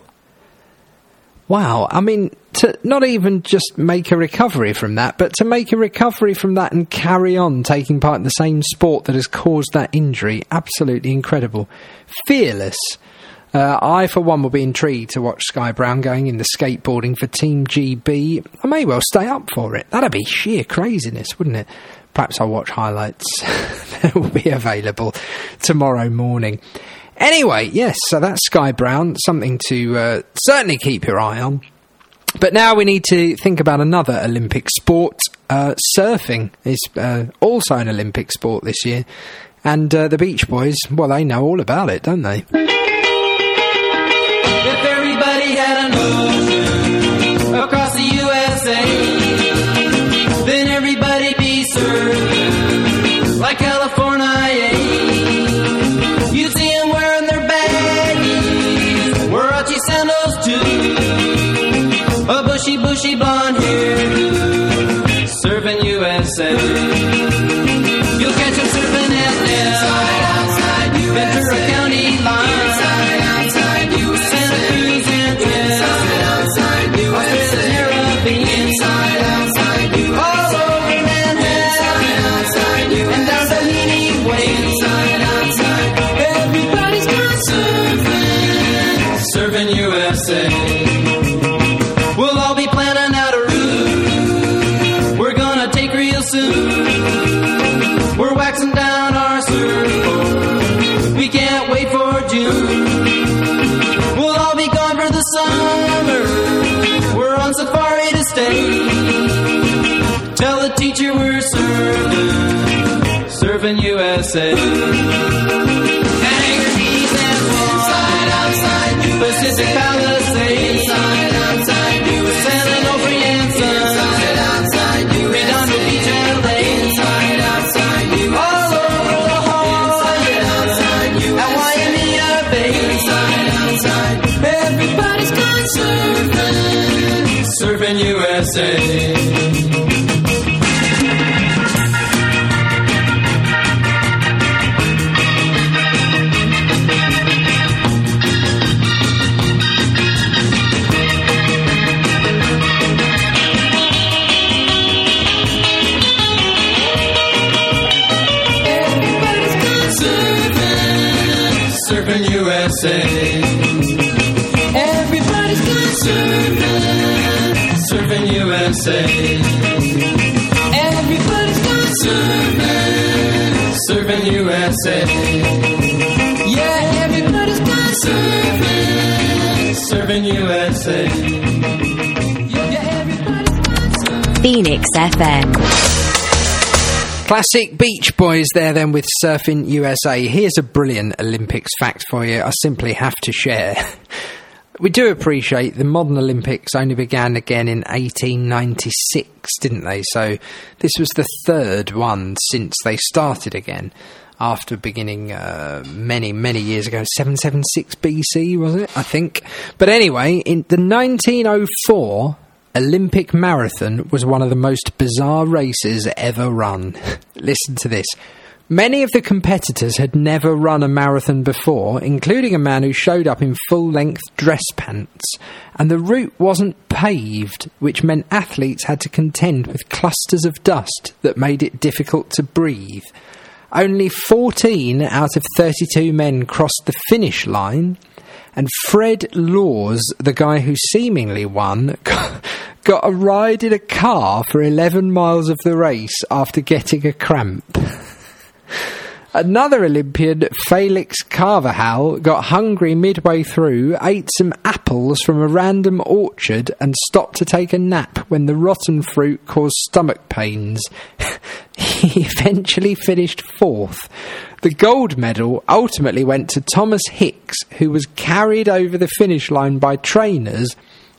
S5: Wow, I mean, to not even just make a recovery from that, but to make a recovery from that and carry on taking part in the same sport that has caused that injury, absolutely incredible. Fearless. Uh, I, for one, will be intrigued to watch Sky Brown going in the skateboarding for Team G B. I may well stay up for it. That'd be sheer craziness, wouldn't it? Perhaps I'll watch highlights that will be available tomorrow morning. Anyway, yes, so that's Sky Brown, something to uh, certainly keep your eye on. But now we need to think about another Olympic sport. Uh, surfing is uh, also an Olympic sport this year. And uh, the Beach Boys, well, they know all about it, don't they?
S3: If everybody had an ocean across the U S A, then everybody'd be surfing like California. You'd see them wearing their baggies, Warachi sandals too, a bushy, bushy blonde hair, surfing U S A. You'll catch them surfing at Inside, outside, U S A. Ventura County line. Inside, outside, U S A. Santa Cruz and Inside, outside, U S A. Caribbean. Inside, outside, U S A. All over Manhattan. Inside, outside, U S A. And down Doheny Way. Inside, outside. Everybody's gone surfing, surfing U S A. We'll all be planning out a route we're gonna take real soon. We're waxing down our surfboard, we can't wait for June. We'll all be gone for the summer, we're on safari to stay. Tell the teacher we're surfing, surfing U S A. Anchor Keys and Inside, outside, Pacific Palisades. Inside, outside, San Onofre and Sun. Inside, outside, Redondo Beach, L A. Inside, outside, all over La Jolla. Inside, outside, at Waimea Bay. Inside, outside, S A. Everybody's gone surfing, surfing U S A. Yeah, everybody's gone surfing, surfing U S A. Yeah, everybody's gone surfing.
S7: Phoenix F M.
S5: Classic Beach Boys there then with Surfing U S A. Here's a brilliant Olympics fact for you I simply have to share. We do appreciate the modern Olympics only began again in eighteen ninety-six, didn't they? So this was the third one since they started again, after beginning uh, many, many years ago. seven seventy-six B C, was it? I think. But anyway, in the nineteen oh four Olympic Marathon was one of the most bizarre races ever run. Listen to this. Many of the competitors had never run a marathon before, including a man who showed up in full-length dress pants, and the route wasn't paved, which meant athletes had to contend with clusters of dust that made it difficult to breathe. Only fourteen out of thirty-two men crossed the finish line, and Fred Laws, the guy who seemingly won, got, got a ride in a car for eleven miles of the race after getting a cramp. Another Olympian, Felix Carvajal, got hungry midway through, ate some apples from a random orchard and stopped to take a nap when the rotten fruit caused stomach pains. He eventually finished fourth. The gold medal ultimately went to Thomas Hicks, who was carried over the finish line by trainers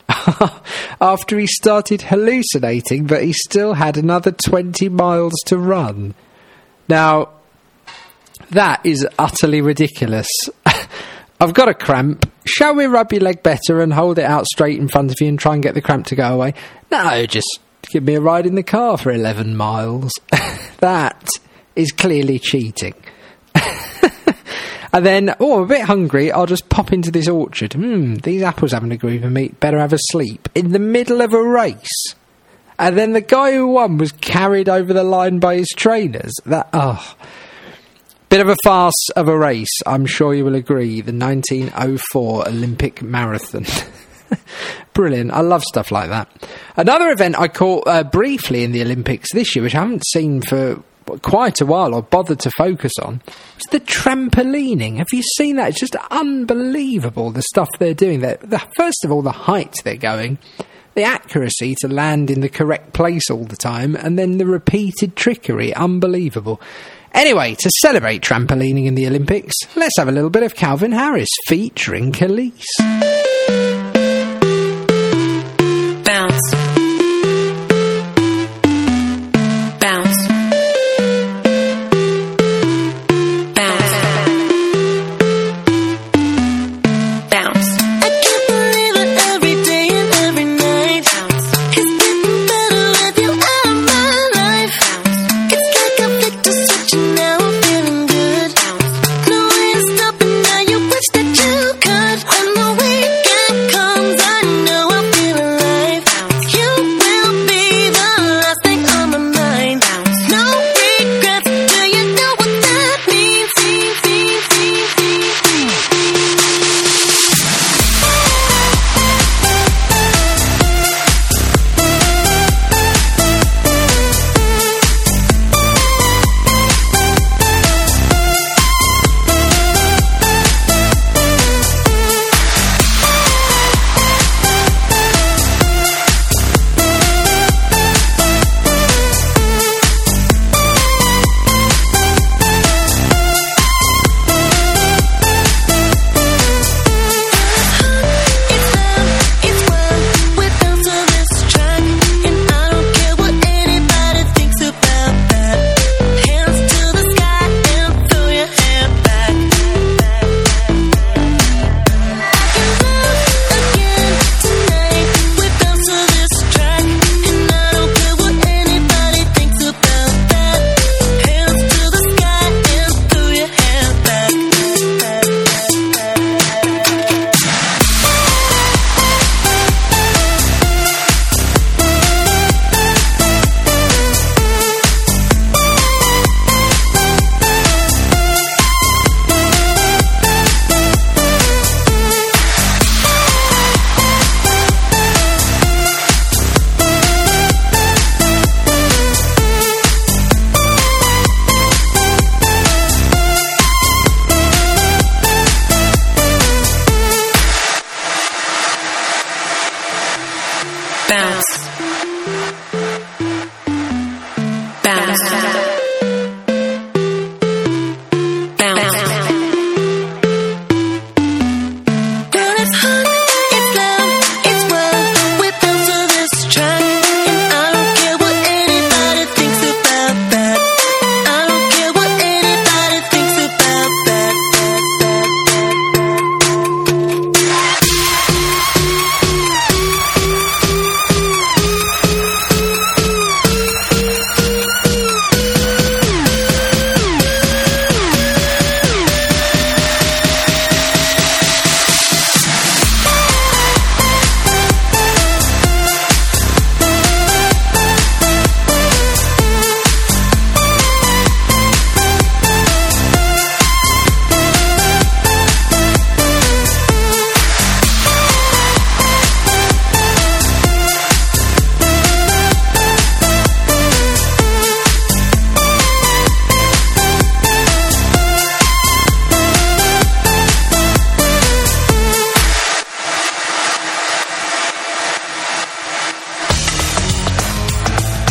S5: after he started hallucinating, but he still had another twenty miles to run. Now, that is utterly ridiculous. I've got a cramp. Shall we rub your leg better and hold it out straight in front of you and try and get the cramp to go away? No, just give me a ride in the car for eleven miles. That is clearly cheating. And then, oh, I'm a bit hungry, I'll just pop into this orchard. Hmm, these apples haven't agreed with me. Better have a sleep. In the middle of a race. And then the guy who won was carried over the line by his trainers. That, oh... Bit of a farce of a race, I'm sure you will agree. The nineteen oh four Olympic Marathon. Brilliant. I love stuff like that. Another event I caught uh, briefly in the Olympics this year, which I haven't seen for quite a while or bothered to focus on, was the trampolining. Have you seen that? It's just unbelievable, the stuff they're doing. They're, the, first of all, the height they're going, the accuracy to land in the correct place all the time, and then the repeated trickery. Unbelievable. Anyway, to celebrate trampolining in the Olympics, let's have a little bit of Calvin Harris featuring Khalees.
S10: Bounce. Bounce. Bounce. Bounce. I can't believe it every day and every night. Bounce. It's getting better with you out of my life. Bounce. It's like I flicked a switch and now I'm feeling good. Bounce. No way to stop it now, you wish that you could. On the way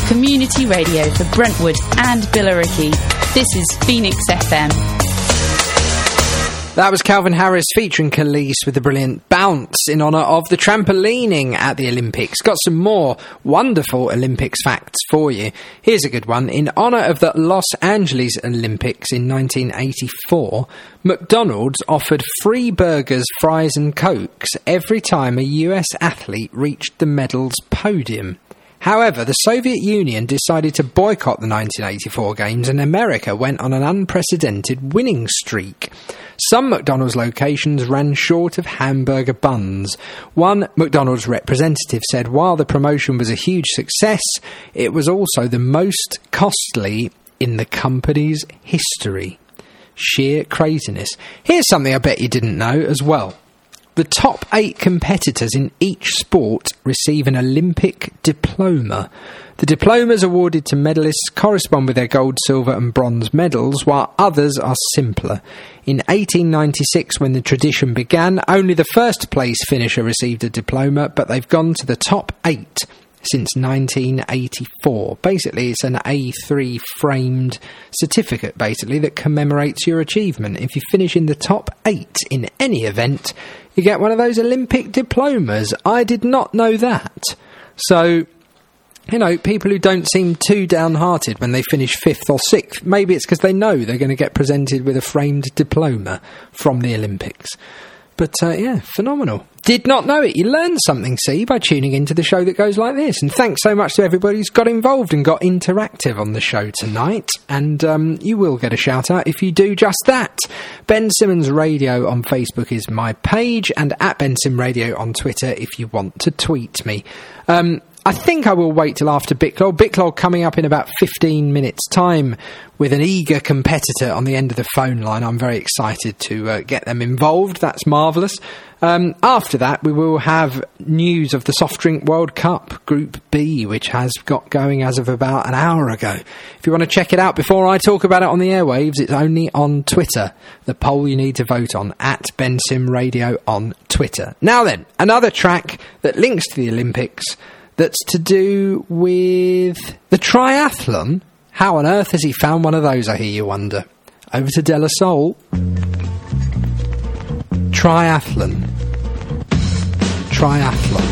S2: community radio for Brentwood and Billericay. This is Phoenix F M.
S5: That was Calvin Harris featuring Khalees with the brilliant Bounce in honour of the trampolining at the Olympics. Got some more wonderful Olympics facts for you. Here's a good one. In honour of the Los Angeles Olympics in nineteen eighty-four, McDonald's offered free burgers, fries and cokes every time a U S athlete reached the medal's podium. However, the Soviet Union decided to boycott the nineteen eighty-four Games and America went on an unprecedented winning streak. Some McDonald's locations ran short of hamburger buns. One McDonald's representative said while the promotion was a huge success, it was also the most costly in the company's history. Sheer craziness. Here's something I bet you didn't know as well. The top eight competitors in each sport receive an Olympic diploma. The diplomas awarded to medalists correspond with their gold, silver and bronze medals, while others are simpler. In eighteen ninety-six, when the tradition began, only the first place finisher received a diploma, but they've gone to the top eight since nineteen eighty-four. Basically, it's an A three framed certificate, basically, that commemorates your achievement. If you finish in the top eight in any event, you get one of those Olympic diplomas. I did not know that. So, you know, people who don't seem too downhearted when they finish fifth or sixth, maybe it's because they know they're going to get presented with a framed diploma from the Olympics. But, uh, yeah, phenomenal. Did not know it. You learn something, see, by tuning into the show that goes like this. And thanks so much to everybody who's got involved and got interactive on the show tonight. And um, you will get a shout-out if you do just that. Ben Simmons Radio on Facebook is my page, and at Ben Sim Radio on Twitter if you want to tweet me. Um... I think I will wait till after Bicklol. Bicklol coming up in about fifteen minutes' time with an eager competitor on the end of the phone line. I'm very excited to uh, get them involved. That's marvellous. Um, after that, we will have news of the Soft Drink World Cup Group B, which has got going as of about an hour ago. If you want to check it out before I talk about it on the airwaves, it's only on Twitter. The poll you need to vote on, at Ben Sim Radio on Twitter. Now then, another track that links to the Olympics that's to do with the triathlon. How on earth has he found one of those, I hear you wonder? Over to De La Soul. Triathlon. Triathlon.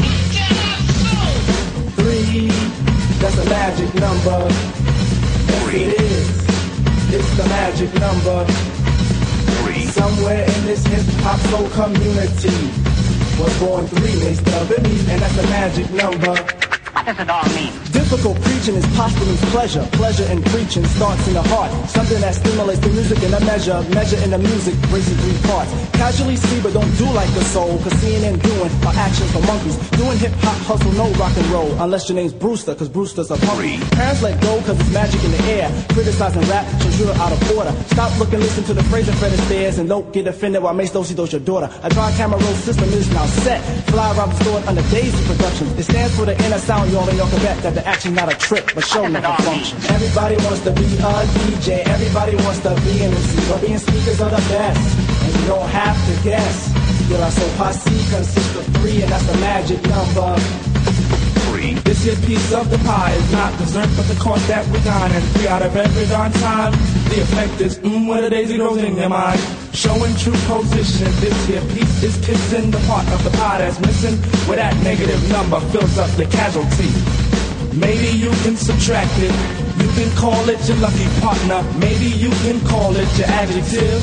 S11: Three, that's a magic number. Yes, it is. It's the magic number. Three. Somewhere in this hip-hop soul community was born three, they stub it, and that's the magic number.
S12: What does it all mean?
S11: Difficult preaching is posthumous pleasure. Pleasure in preaching starts in the heart. Something that stimulates the music in a measure. Measure in the music breaks in three parts. Casually see but don't do like the soul. Cause seeing and doing are actions for monkeys. Doing hip hop hustle, no rock and roll. Unless your name's Brewster, cause Brewster's a punk. Parents let go cause it's magic in the air. Criticizing rap shows you're out of order. Stop looking, listen to the phrase in front of stairs. And don't get offended while Mace Dosey does your daughter. A dry camera roll system is now set. Fly around the store under Daisy Productions. It stands for the inner sound. You already know can bet that the action not a trick, but show never function. Everybody wants to be a D J, everybody wants to be an M C, but being speakers are the best, and you don't have to guess. De La Soul Posse consists of three, and that's the magic number. Three. This here piece of the pie is not dessert, but the course that we dine, and three out of every darn time. The effect is, mmm, when a daisy grows in your mind. Showing true position, this here piece is kissing the part of the pie that's missing, where that negative number fills up the casualty. Maybe you can subtract it, you can call it your lucky partner, maybe you can call it your adjective.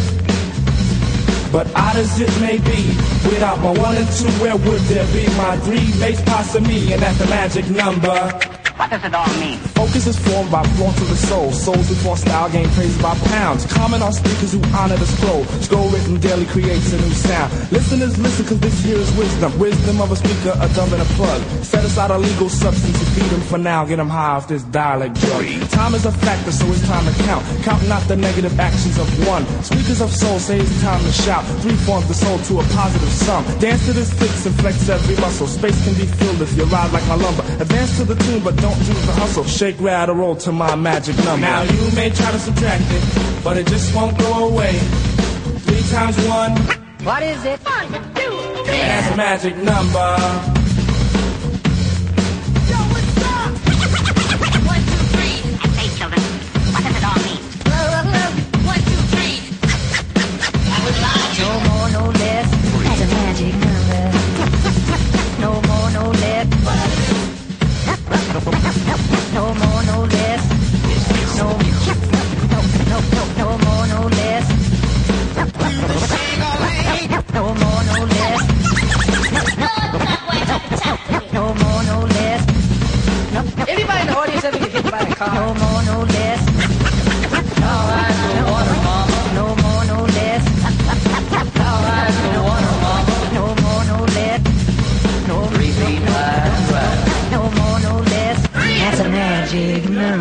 S11: But odd as it may be, without my one and two, where would there be my three? Makes pasta me, and that's the magic number.
S12: What does it all mean?
S11: Focus is formed by flow to the soul. Souls who form style gain praise by pounds. Comment on speakers who honor the scroll. Scroll written daily creates a new sound. Listeners listen cause this here is wisdom. Wisdom of a speaker, a dumb and a plug. Set aside a legal substance to feed them for now. Get them high off this dialect drug. Time is a factor, so it's time to count. Count not the negative actions of one. Speakers of soul say it's time to shout. Three forms the soul to a positive sum. Dance to this fix and flex every muscle. Space can be filled if you ride like my lumber. Advance to the tune, but don't do the hustle. Shake, rattle, roll to my magic number. Now you may try to subtract it, but it just won't go away. Three times one.
S12: What is it? One, two, three.
S11: That's a magic number. Yo, what's up?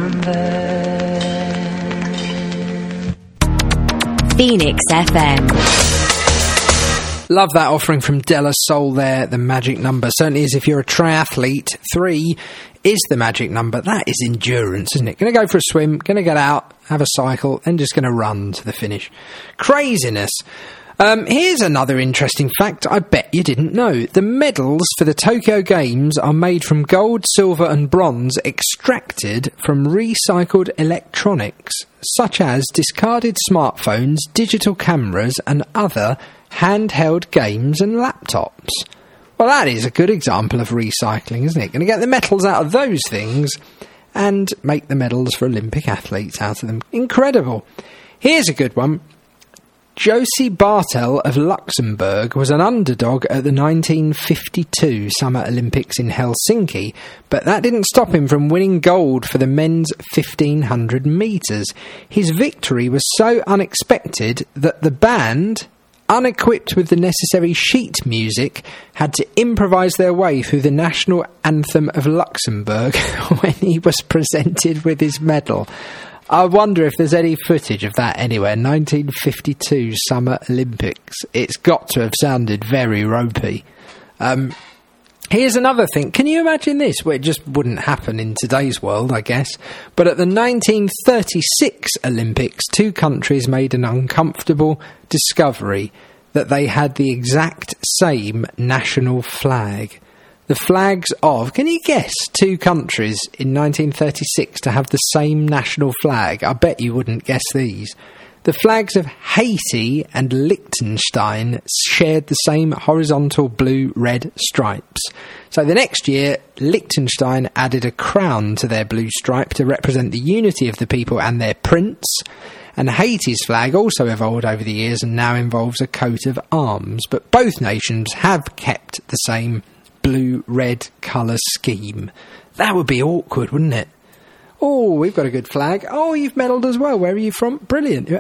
S8: down there.
S7: Phoenix F M.
S5: Love that offering from De La Soul there, the magic number. Certainly is if you're a triathlete. Three is the magic number. That is endurance, isn't it? Going to go for a swim, going to get out, have a cycle, then just going to run to the finish. Craziness. Um, here's another interesting fact I bet you didn't know. The medals for the Tokyo Games are made from gold, silver and bronze extracted from recycled electronics, such as discarded smartphones, digital cameras and other handheld games and laptops. Well, that is a good example of recycling, isn't it? Going to get the metals out of those things and make the medals for Olympic athletes out of them. Incredible. Here's a good one. Josie Bartel of Luxembourg was an underdog at the nineteen fifty-two Summer Olympics in Helsinki, but that didn't stop him from winning gold for the men's fifteen hundred metres. His victory was so unexpected that the band, unequipped with the necessary sheet music, had to improvise their way through the national anthem of Luxembourg when he was presented with his medal. I wonder if there's any footage of that anywhere. nineteen fifty-two Summer Olympics. It's got to have sounded very ropey. Um, here's another thing. Can you imagine this? Well, it just wouldn't happen in today's world, I guess. But at the nineteen thirty-six Olympics, two countries made an uncomfortable discovery that they had the exact same national flag. The flags of, can you guess, two countries in nineteen thirty-six to have the same national flag? I bet you wouldn't guess these. The flags of Haiti and Liechtenstein shared the same horizontal blue-red stripes. So the next year, Liechtenstein added a crown to their blue stripe to represent the unity of the people and their prince. And Haiti's flag also evolved over the years and now involves a coat of arms. But both nations have kept the same blue-red colour scheme. That would be awkward, wouldn't it? Oh, we've got a good flag. Oh, you've medalled as well. Where are you from? Brilliant.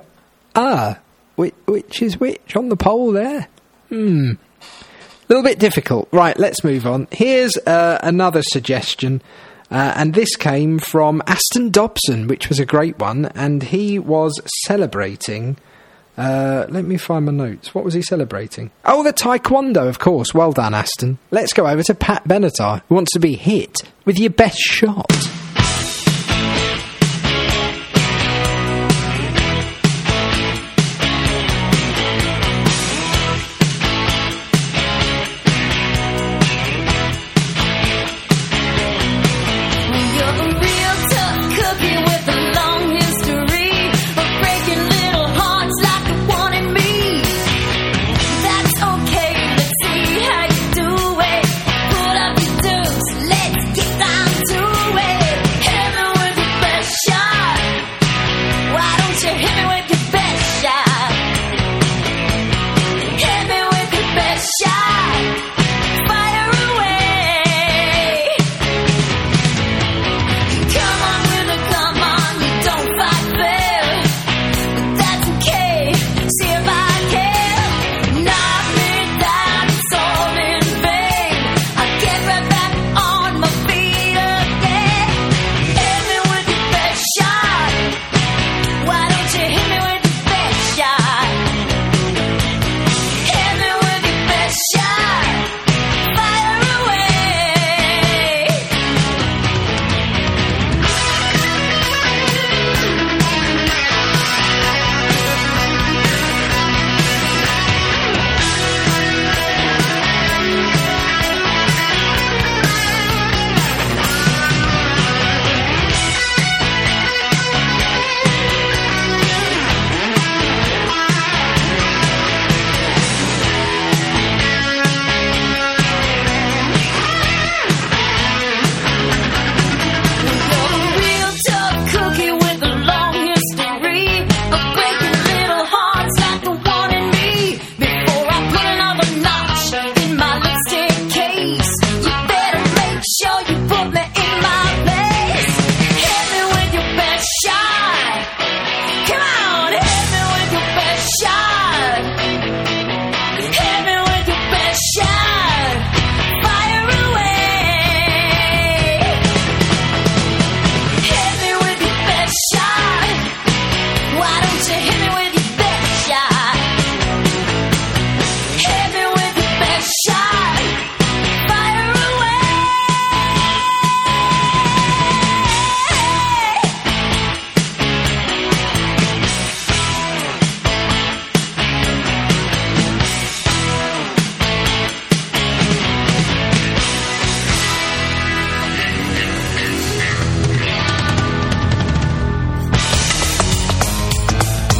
S5: Ah, which, which is which on the pole there? Hmm. A little bit difficult. Right, let's move on. Here's uh, another suggestion. Uh, and this came from Aston Dobson, which was a great one. And he was celebrating... Uh, let me find my notes. What was he celebrating? Oh, the Taekwondo, of course. Well done, Aston. Let's go over to Pat Benatar, who wants to be hit with your best shot.
S4: Let's get down to it.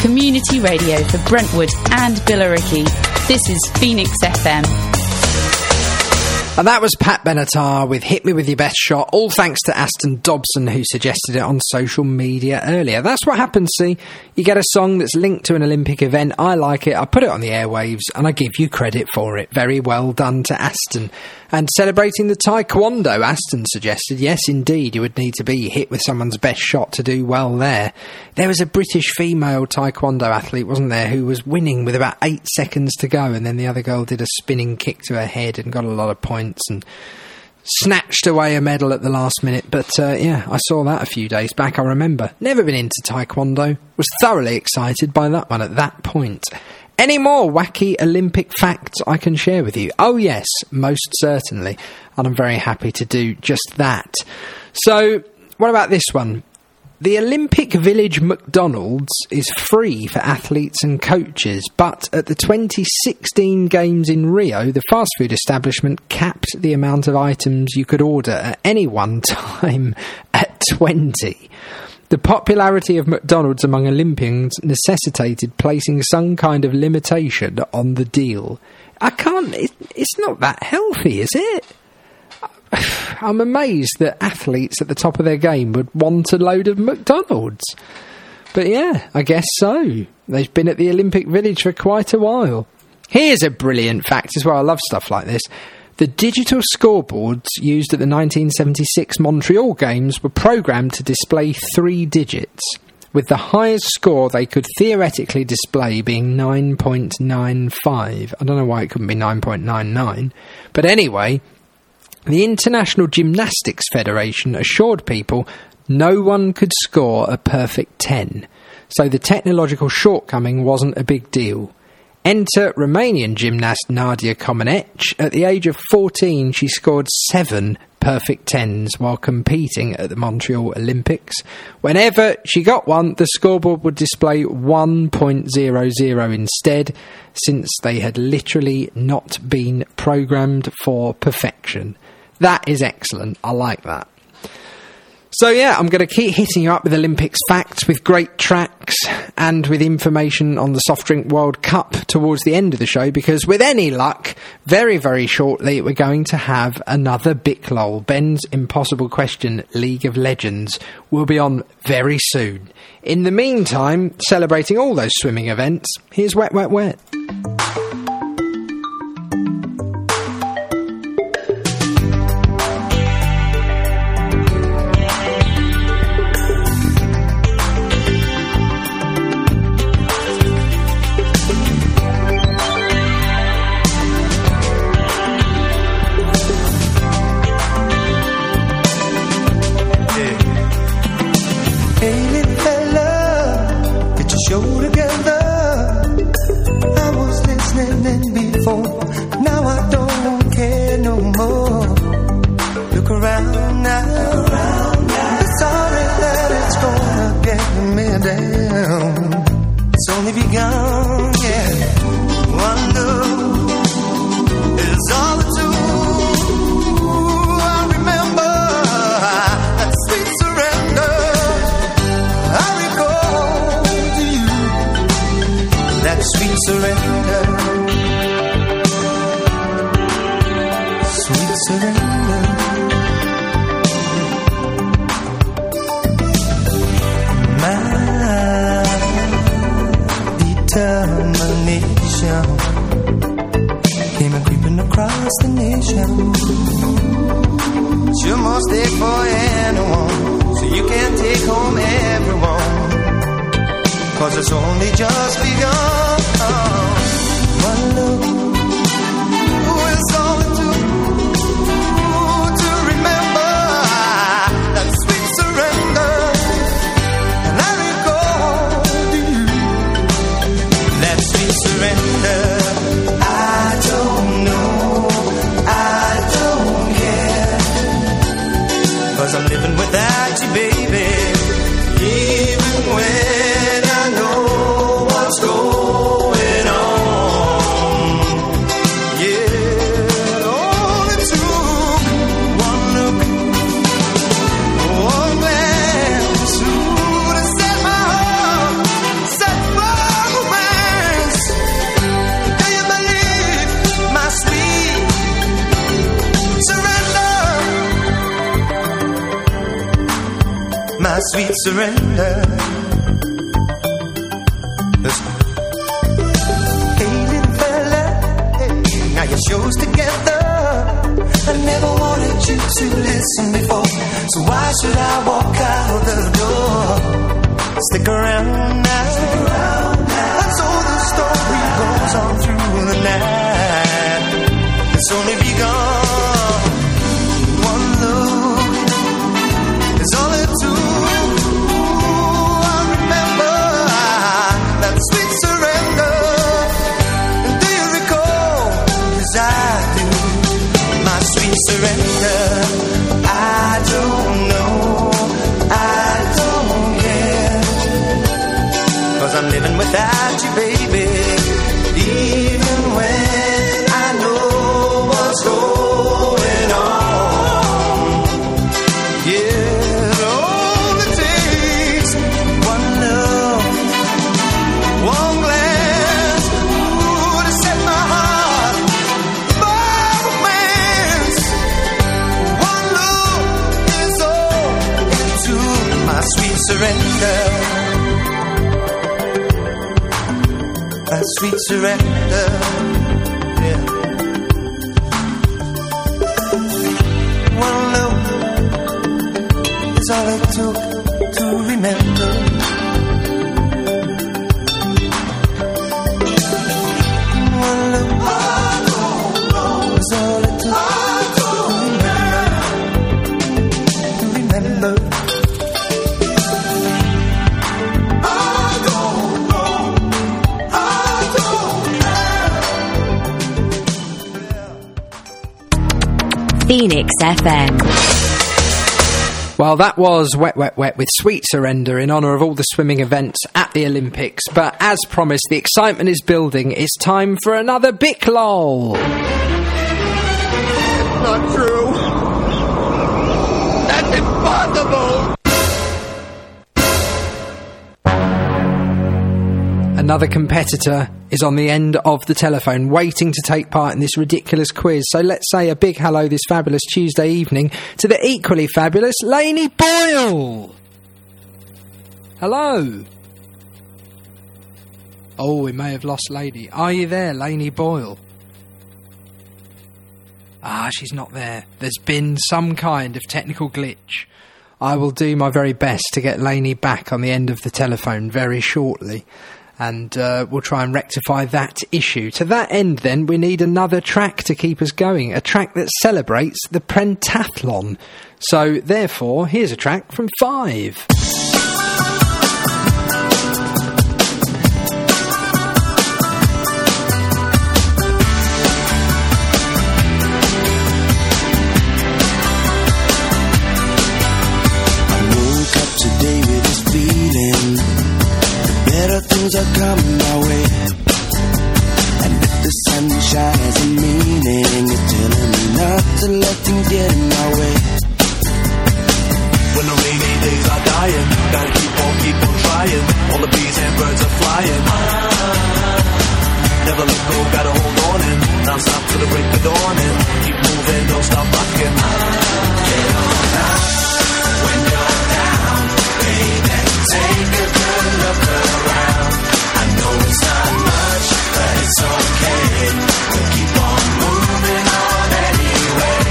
S2: community radio for Brentwood and Billericay. This is Phoenix F M.
S5: And that was Pat Benatar with Hit Me With Your Best Shot, all thanks to Aston Dobson, who suggested it on social media earlier. That's what happens, see. You get a song that's linked to an Olympic event, I like it, I put it on the airwaves, and I give you credit for it. Very well done to Aston. And celebrating the Taekwondo, Aston suggested, yes, indeed, you would need to be hit with someone's best shot to do well there. There was a British female Taekwondo athlete, wasn't there, who was winning with about eight seconds to go, and then the other girl did a spinning kick to her head and got a lot of points and snatched away a medal at the last minute. But uh, yeah, I saw that a few days back, I remember. Never been into Taekwondo. Was thoroughly excited by that one at that point. Any more wacky Olympic facts I can share with you? Oh yes, most certainly. And I'm very happy to do just that. So, what about this one? The Olympic Village McDonald's is free for athletes and coaches, but at the twenty sixteen Games in Rio, the fast food establishment capped the amount of items you could order at any one time at twenty. The popularity of McDonald's among Olympians necessitated placing some kind of limitation on the deal. I can't... It, it's not that healthy, is it? I'm amazed that athletes at the top of their game would want a load of McDonald's. But yeah, I guess so. They've been at the Olympic Village for quite a while. Here's a brilliant fact as well. I love stuff like this. The digital scoreboards used at the nineteen seventy-six Montreal Games were programmed to display three digits, with the highest score they could theoretically display being nine point nine five. I don't know why it couldn't be nine point nine nine. But anyway, the International Gymnastics Federation assured people no one could score a perfect ten, so the technological shortcoming wasn't a big deal. Enter Romanian gymnast Nadia Comaneci. At the age of fourteen, she scored seven perfect tens while competing at the Montreal Olympics. Whenever she got one, the scoreboard would display one point zero zero instead, since they had literally not been programmed for perfection. That is excellent. I like that. So yeah, I'm going to keep hitting you up with Olympics facts, with great tracks, and with information on the Soft Drink World Cup towards the end of the show, because with any luck, very, very shortly, we're going to have another Biclol. Ben's Impossible Question League of Legends will be on very soon. In the meantime, celebrating all those swimming events, here's Wet, Wet, Wet.
S6: When I know what's going on. my sweet surrender. Listen. Hey, little fella, hey, now your show's together. I never wanted you to listen before, so why should I walk out the door? Stick around now, Stick around now. So the story goes on through the night. It's only begun. One look is all it took. I remember that sweet surrender. And do you recall? 'Cause I do. My sweet surrender. I don't know, I don't care, 'cause I'm living without you, baby. Even when I know what's going on. Yeah, it only takes one love, one glance, ooh, to set my heart above romance. One look is all it took. My sweet surrender. My sweet surrender. Yeah. One look is all it took to remember. One look is all it took to remember. To remember.
S7: Phoenix F M.
S5: Well, that was Wet Wet Wet with Sweet Surrender in honour of all the swimming events at the Olympics. But as promised, the excitement is building. It's time for another Bic Lol.
S6: Not true. That's impossible.
S5: Another competitor is on the end of the telephone waiting to take part in this ridiculous quiz. So let's say a big hello this fabulous Tuesday evening to the equally fabulous Lainey Boyle. Hello. Oh, we may have lost Lady. Are you there, Lainey Boyle? Ah, she's not there. There's been some kind of technical glitch. I will do my very best to get Lainey back on the end of the telephone very shortly. And uh, we'll try and rectify that issue. To that end, then, we need another track to keep us going. A track that celebrates the pentathlon. So, therefore, here's a track from Five.
S13: I woke up today with this feeling. Better things are coming my way. And if the sunshine has a meaning, it's telling me not to let things get in my way.
S14: When the rainy days are dying, gotta keep on, keep on trying. All the bees and birds are flying. Never let go, gotta hold on and non-stop till the break of dawn. And keep moving, don't stop rocking. Get on now, when you're down, baby, take a good look around. I know it's not much, but it's okay. We'll keep on moving on anyway.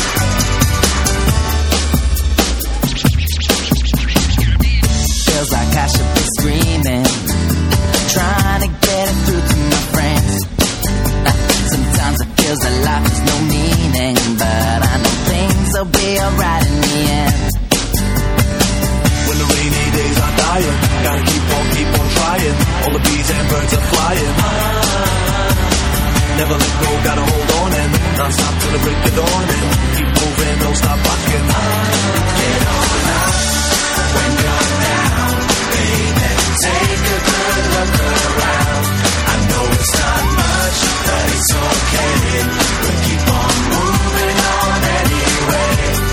S15: Feels like I should be screaming, trying to get it through to my friends. Sometimes it feels that life has no meaning, but I know things will be alright in the end.
S14: When the rainy days are dying, gotta keep on, keep on trying. All the bees and birds are flying. Never let go, gotta hold on and non-stop till the break of dawn. And keep moving, don't stop rocking. Get on now, when you're down, baby, take a good look around. I know it's not much, but it's okay. We'll keep on moving on anyway.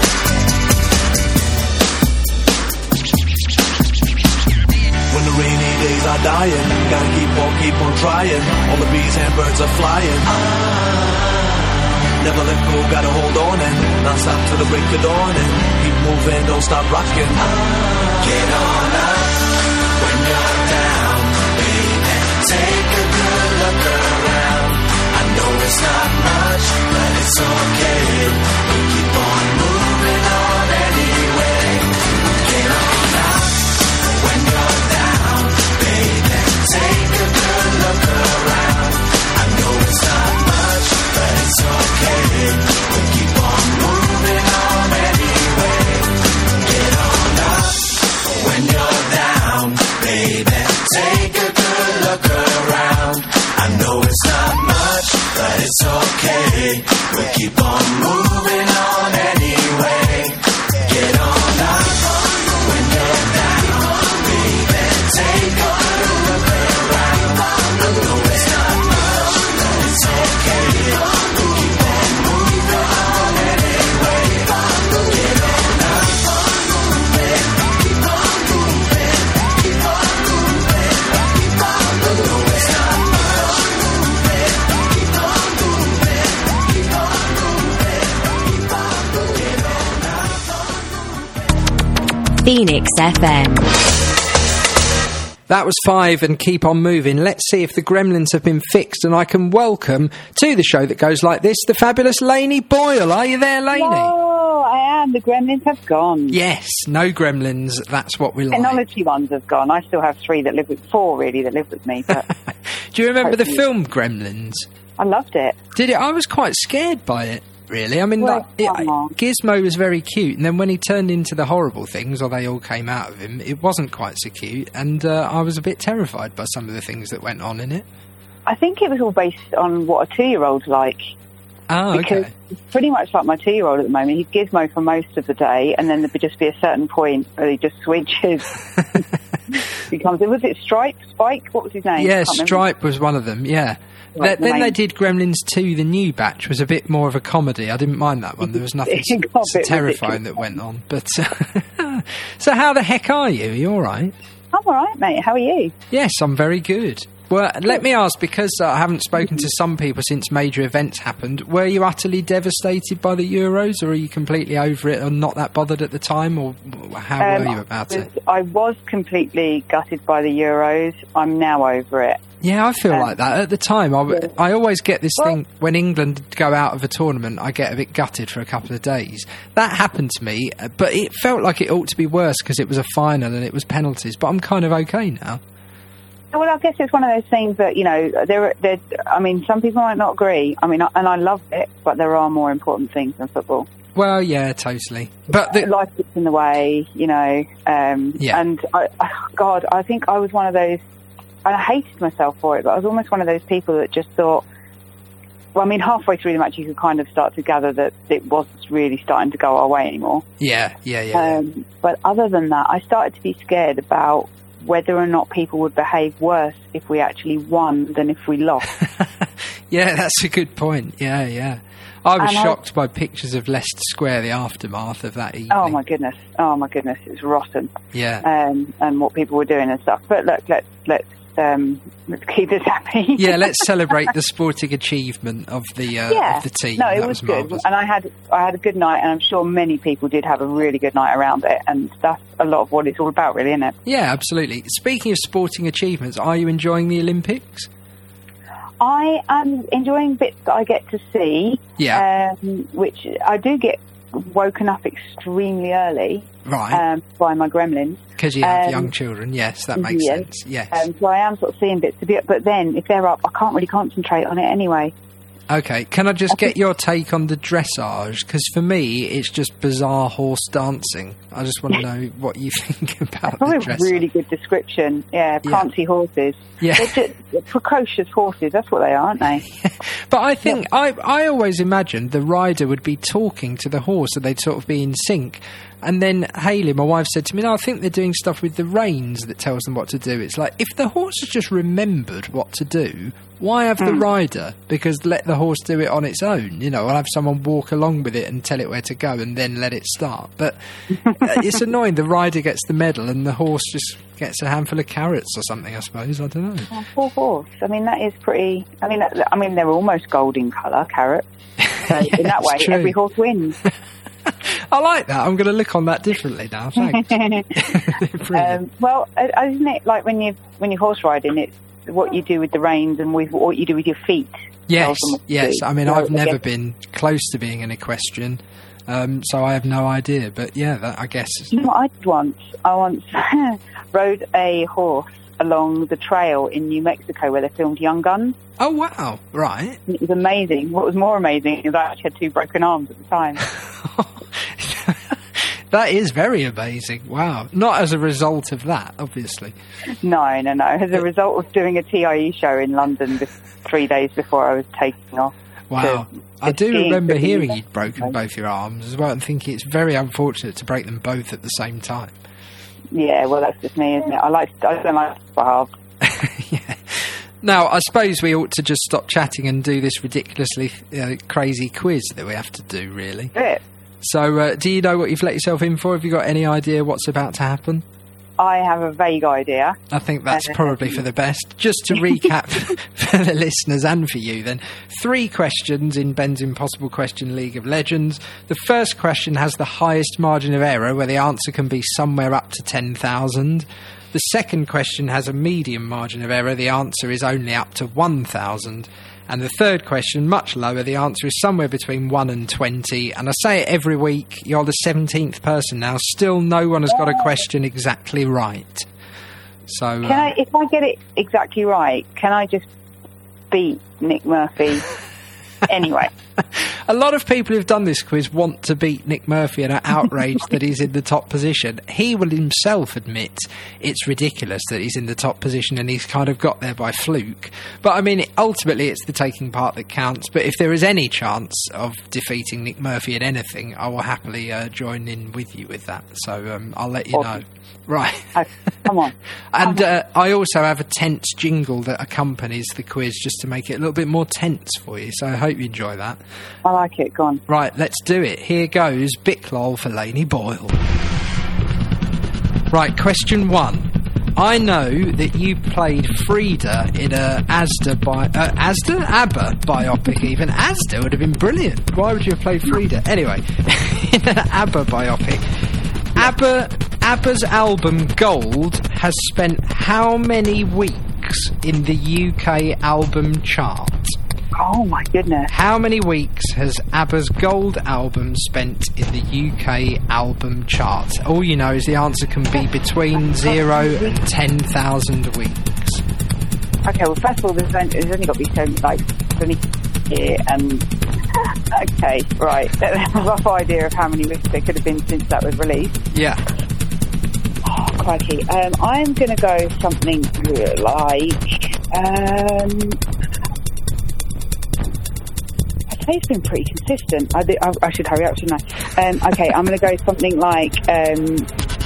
S14: When the rainy days are dying, gotta keep on, keep on trying. All the bees and birds are flying. never let go, gotta hold on and non-stop till the break of dawn and keep moving, don't stop rocking. Get on up when you're down, baby. Take a good look around. I know it's not much, but it's okay. We'll keep on moving on anyway. Get on up when you're down, baby. Take a good look around. I know it's not much, but it's okay. We'll keep on moving on anyway. Get on up when you're down, baby. Take a good look around. I know it's not much, but it's okay. We'll keep on moving on anyway. Get on up when you're down, baby. Take a good look around. I know it's not much, but it's okay. We'll keep on moving on anyway. Get on up, keep on moving, keep on moving, keep on moving. I know it's not much, keep on moving, keep on moving, keep on moving.
S7: Phoenix F M.
S5: That was Five and Keep On Moving. Let's see if the gremlins have been fixed and I can welcome to the show that goes like this, the fabulous Lainey Boyle. Are you there, Lainey?
S16: Oh, I am. The gremlins have gone.
S5: Yes, no gremlins. That's what we like.
S16: Technology ones have gone. I still have three that live with, four really, that live with me. But
S5: Do you remember the
S16: Hopefully.
S5: film Gremlins?
S16: I loved it.
S5: Did it? I was quite scared by it, really. I mean,
S16: Well,
S5: like, it,
S16: come on.
S5: Gizmo was very cute, and then when he turned into the horrible things, or they all came out of him, it wasn't quite so cute, and uh, I was a bit terrified by some of the things that went on in it.
S16: I think it was all based on what a two-year-old's like.
S5: Oh,
S16: because
S5: okay.
S16: it's pretty much like my two-year-old at the moment. He's Gizmo for most of the day, and then there would just be a certain point where he just switches. Becomes, was it Stripe? Spike? What was his name?
S5: Yeah,
S16: I can't remember.
S5: Stripe was one of them, yeah.
S16: Right,
S5: Th-
S16: the
S5: then
S16: name.
S5: they did Gremlins two, the new batch, was a bit more of a comedy. I didn't mind that one. There was nothing so,
S16: It got a
S5: so
S16: bit
S5: terrifying that went on. But uh, so how the heck are you? Are you all right?
S16: I'm all right, mate. How are you?
S5: Yes, I'm very good. Well, let me ask, because uh, I haven't spoken to some people since major events happened, were you utterly devastated by the Euros, or are you completely over it and not that bothered at the time, or how
S16: Um,
S5: were you about
S16: I was,
S5: it?
S16: I was completely gutted by the Euros. I'm now over it.
S5: Yeah, I feel
S16: um,
S5: like that. At the time, I, w-
S16: yeah.
S5: I always get this
S16: Well-
S5: thing, when England go out of a tournament, I get a bit gutted for a couple of days. That happened to me, uh, but it felt like it ought to be worse because it was a final and it was penalties, but I'm kind of okay now.
S16: Well, I guess it's one of those things that, you know, there, there. I mean, some people might not agree. I mean, and I love it, but there are more important things than football.
S5: Well, yeah, totally. But the,
S16: Life gets in the way, you know. Um,
S5: Yeah.
S16: And, I, I, God, I think I was one of those, and I hated myself for it, but I was almost one of those people that just thought, well, I mean, halfway through the match, you could kind of start to gather that it wasn't really starting to go our way anymore.
S5: yeah, yeah, yeah.
S16: Um, but other than that, I started to be scared about whether or not people would behave worse if we actually won than if we lost.
S5: Yeah, that's a good point. Yeah, yeah. I was
S16: And I-
S5: shocked by pictures of Leicester Square, the aftermath of that evening.
S16: Oh my goodness! Oh my goodness! It was rotten.
S5: Yeah.
S16: Um, and what people were doing and stuff. But look, let's let's um, let's keep us happy.
S5: Yeah, let's celebrate the sporting achievement of the uh,
S16: yeah.
S5: of the team.
S16: No, it
S5: that
S16: was,
S5: was
S16: good,
S5: marvellous.
S16: and I had I had a good night, and I'm sure many people did have a really good night around it. And that's a lot of what it's all about, really, isn't it?
S5: Yeah, absolutely. Speaking of sporting achievements, are you enjoying the Olympics?
S16: I am enjoying bits that I get to see.
S5: Yeah.
S16: Um, which I do get woken up extremely early.
S5: Right.
S16: Um, by my gremlins.
S5: Because you have
S16: um,
S5: young children, yes, that makes
S16: yes.
S5: sense. Yes.
S16: Um, so I am sort of seeing bits of it, but then if they're up, I can't really concentrate on it anyway.
S5: Okay, can I just get your take on the dressage? Because for me, it's just bizarre horse dancing. I just want to know what you think about
S16: Probably
S5: the
S16: a
S5: dressage.
S16: really good description. Yeah,
S5: Yeah.
S16: prancy horses.
S5: Yeah.
S16: They're just precocious horses. That's what they are, aren't they?
S5: But I think, I, I always imagined the rider would be talking to the horse, so they'd sort of be in sync. And then Hayley, my wife, said to me, no, I think they're doing stuff with the reins that tells them what to do. It's like, if the horse has just remembered what to do, why have the rider? Because let the horse do it on its own. You know, I'll have someone walk along with it and tell it where to go and then let it start. But uh, it's annoying. The rider gets the medal and the horse just gets a handful of carrots or something, I suppose. I don't know.
S16: Oh, poor horse. I mean, that is pretty... I mean, that, I mean, they're almost gold in colour, carrots. So
S5: Yeah,
S16: in that way,
S5: it's true.
S16: every horse wins.
S5: I like that. I'm going to look on that differently now. Thanks.
S16: um, well, uh, isn't it like when, you, when you're horse riding, it's what you do with the reins and with what you do with your feet?
S5: Yes,
S16: tells them what to
S5: yes.
S16: do.
S5: I mean,
S16: So,
S5: I've never
S16: guess-
S5: been close to being an equestrian, um, so I have no idea. But yeah, that, I guess...
S16: You know what I did once? I once rode a horse along the trail in New Mexico where they filmed Young Guns.
S5: Oh, wow. Right.
S16: And it was amazing. What was more amazing is I actually had two broken arms at the time.
S5: That is very amazing. Wow. Not as a result of that, obviously.
S16: No, no, no. As a result of doing a T I E show in London just three days before I was taking off.
S5: Wow.
S16: to-
S5: I
S16: to
S5: do
S16: skiing
S5: remember
S16: for the-
S5: hearing you'd broken both your arms as well and thinking it's very unfortunate to break them both at the same time.
S16: Yeah, well, that's just me, isn't it? I like, I don't like to half.
S5: Now, I suppose we ought to just stop chatting and do this ridiculously uh, crazy quiz that we have to do, really.
S16: Yeah.
S5: So, uh, do you know what you've let yourself in for? Have you got any idea what's about to happen?
S16: I have a vague idea.
S5: I think that's
S16: Uh,
S5: probably for the best. Just to recap for the listeners and for you then, three questions in Ben's Impossible Question League of Legends. The first question has the highest margin of error, where the answer can be somewhere up to ten thousand. The second question has a medium margin of error, the answer is only up to one thousand. And the third question, much lower, the answer is somewhere between one and twenty. And I say it every week, you're the seventeenth person now. Still no one has got a question exactly right. So,
S16: Can
S5: uh,
S16: I, if I get it exactly right, can I just beat Nick Murphy anyway?
S5: a lot of people who've done this quiz want to beat Nick Murphy and are outraged that he's in the top position. He will himself admit it's ridiculous that he's in the top position and he's kind of got there by fluke. But I mean, ultimately it's the taking part that counts. But if there is any chance of defeating Nick Murphy in anything, I will happily uh, join in with you with that. So um, I'll let you
S16: Awesome.
S5: know. Right.
S16: Come on.
S5: And uh, I also have a tense jingle that accompanies the quiz just to make it a little bit more tense for you. So I hope you enjoy that.
S16: I like it. Go on.
S5: Right, let's do it. Here goes Bicklol for Laney Boyle. Right, question one. I know that you played Frida in a Asda bi- uh, Asda? ABBA biopic even. Asda would have been brilliant. Why would you have played Frida? Anyway, in an ABBA biopic. ABBA, ABBA's album Gold has spent how many weeks in the U K album chart?
S16: Oh my goodness.
S5: How many weeks has ABBA's Gold album spent in the U K album chart? All you know is the answer can be between zero and ten thousand weeks.
S16: Okay, well, first of all, there's only, there's only got to be so, like, only here, and... okay, right. That's a rough idea of how many weeks there could have been since that was released.
S5: Yeah.
S16: Oh, crikey. Um, I'm going to go something like... Um... I'd say it's been pretty consistent. I, I, I should hurry up, shouldn't I? Um, okay, I'm going to go something like um,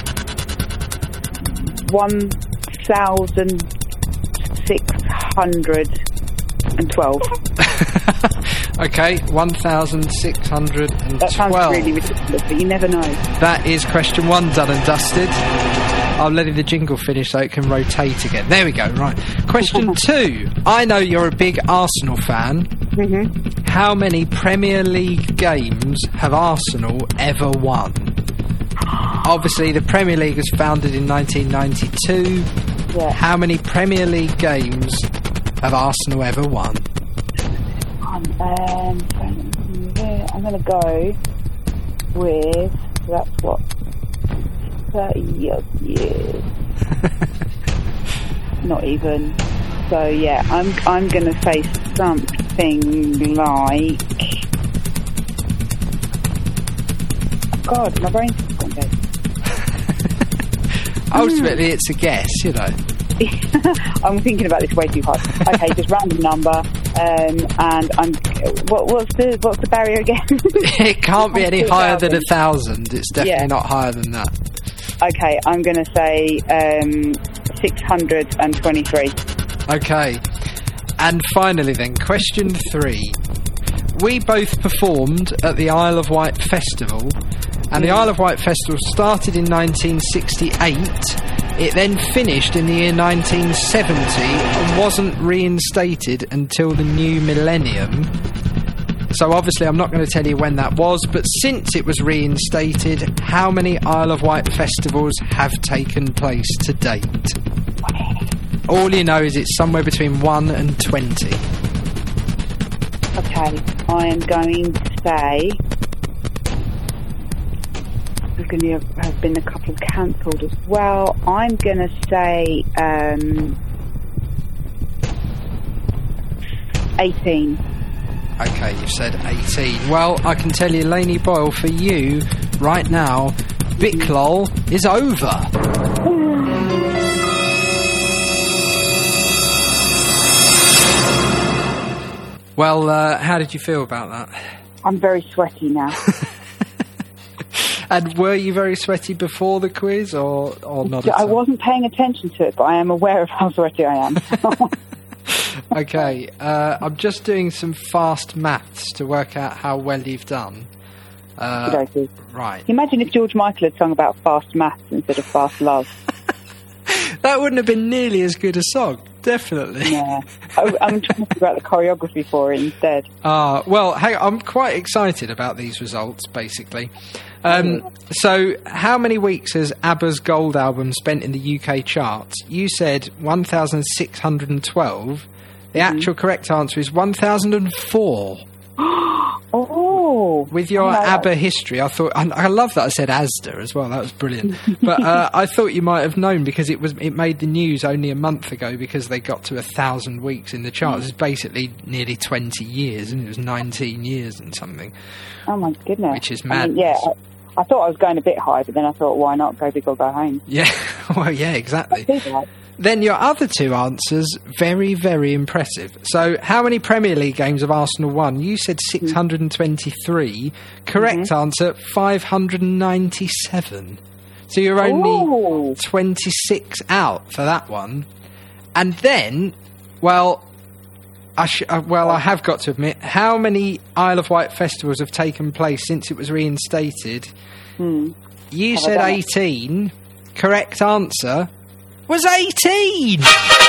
S16: one thousand six hundred twelve.
S5: Okay, one thousand six hundred twelve.
S16: That sounds really ridiculous, but you never know.
S5: That is question one done and dusted. I'm letting the jingle finish so it can rotate again. There we go, right. Question two. I know you're a big Arsenal fan.
S16: Mm-hmm.
S5: How many Premier League games have Arsenal ever won? Obviously, the Premier League was founded in nineteen ninety-two.
S16: Yeah.
S5: How many Premier League games have Arsenal ever won?
S16: Um, um, I'm going to go with, that's what, thirty odd years. Not even. So yeah, I'm I'm going to say something like. God, my brain's gone dead.
S5: Ultimately, it's a guess, you know.
S16: I'm thinking about this way too hard. Okay, just random number, um, and I'm. What, what's the what's the barrier again?
S5: It can't be any higher than a thousand. It's definitely
S16: Yeah.
S5: not higher than that.
S16: Okay, I'm going to say um, six hundred twenty-three.
S5: Okay. And finally then, question three. We both performed at the Isle of Wight Festival, and the Isle of Wight Festival started in nineteen sixty-eight. It then finished in the year nineteen seventy and wasn't reinstated until the new millennium. So obviously I'm not going to tell you when that was, but since it was reinstated, how many Isle of Wight festivals have taken place to date? All you know is it's somewhere between one and twenty.
S16: Okay, I am going to say there's going to have been a couple of cancelled as well. I'm going to say um, eighteen.
S5: Okay, you've said eighteen. Well, I can tell you, Lainey Boyle, for you, right now, Biclol is over. Well, uh, how did you feel about that?
S16: I'm very sweaty now.
S5: And were you very sweaty before the quiz, or, or not at
S16: I
S5: all?
S16: wasn't paying attention to it, but I am aware of how sweaty I am.
S5: Okay, uh, I'm just doing some fast maths to work out how well you've done. Uh,
S16: Okey-dokey.
S5: right.
S16: Imagine if George Michael had sung about fast maths instead of fast love.
S5: That wouldn't have been nearly as good a song, definitely.
S16: Yeah. I, I'm trying to figure out the choreography for it instead.
S5: Ah, well, hey, I'm quite excited about these results, basically. Um, so, how many weeks has ABBA's Gold album spent in the U K charts? You said one thousand six hundred twelve. The
S16: Mm-hmm.
S5: actual correct answer is one thousand four.
S16: Oh!
S5: With your
S16: No.
S5: ABBA history, I thought... I, I love that I said Asda as well. That was brilliant. But uh, I thought you might have known because it was it made the news only a month ago because they got to a thousand weeks in the charts. It's basically nearly twenty years, and it was nineteen years and something.
S16: Oh my goodness.
S5: Which is
S16: I mean, yeah,
S5: madness.
S16: I, I thought I was going a bit high, but then I thought, why not? Go big or go home.
S5: Yeah, well, yeah, exactly.
S16: I see that.
S5: Then your other two answers, very, very impressive. So, how many Premier League games have Arsenal won? You said six hundred twenty-three. Correct
S16: Mm-hmm.
S5: answer, five hundred ninety-seven. So you're only
S16: Ooh.
S5: twenty-six out for that one. And then, well, I sh- uh, well, I have got to admit, how many Isle of Wight festivals have taken place since it was reinstated?
S16: Hmm.
S5: You
S16: Have I
S5: said
S16: done it?
S5: eighteen. Correct answer was eighteen.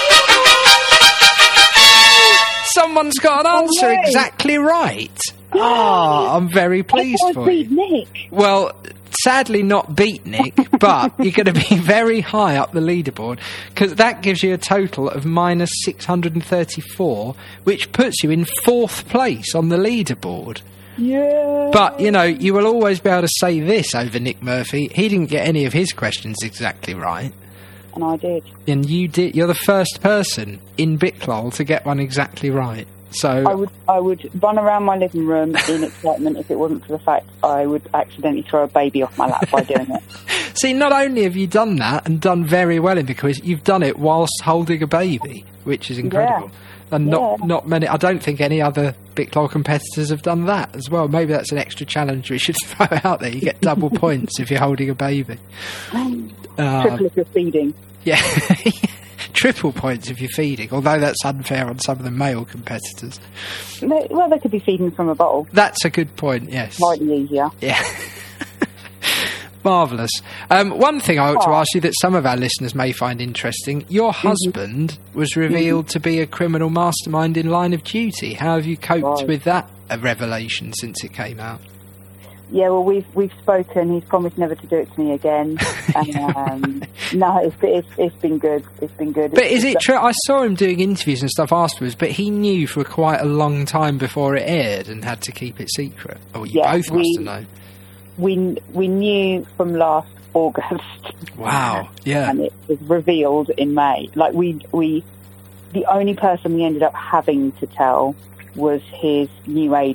S5: Someone's got an answer
S16: way.
S5: exactly right. Ah, I'm very pleased
S16: I
S5: for
S16: beat
S5: you.
S16: Nick.
S5: Well, sadly not beat Nick, but you're going to be very high up the leaderboard because that gives you a total of minus six hundred thirty-four, which puts you in fourth place on the leaderboard.
S16: Yeah.
S5: But, you know, you will always be able to say this over Nick Murphy. He didn't get any of his questions exactly right.
S16: And I did.
S5: And you did. You're the first person in Biclol to get one exactly right. So
S16: I would I would run around my living room in excitement if it wasn't for the fact I would accidentally throw a baby off my lap by doing it.
S5: see, not only have you done that and done very well in the quiz, you've done it whilst holding a baby, which is incredible.
S16: Yeah.
S5: And not
S16: Yeah.
S5: not many. I don't think any other Biclol competitors have done that as well. Maybe that's an extra challenge we should throw out there. You get double points if you're holding a baby. Um,
S16: Triple if you're feeding.
S5: Yeah. Triple points if you're feeding, although that's unfair on some of the male competitors.
S16: No, well, they could be feeding from a bottle.
S5: That's a good point, yes.
S16: Slightly easier.
S5: Yeah. Marvellous. Um, one thing I ought to
S16: Oh.
S5: ask you that some of our listeners may find interesting, your husband was revealed to be a criminal mastermind in Line of Duty. How have you coped
S16: Right.
S5: with that uh, revelation since it came out?
S16: Yeah, well, we've we've spoken. He's promised never to do it to me again. um, no, it's, it's it's been good. It's been good.
S5: But is
S16: It's-
S5: it true? I saw him doing interviews and stuff afterwards, but he knew for quite a long time before it aired and had to keep it secret. Oh, you
S16: Yeah,
S5: both must
S16: we-
S5: have known.
S16: We we knew from last August.
S5: Wow, yeah.
S16: And it was revealed in May. Like we we, the only person we ended up having to tell was his new agent,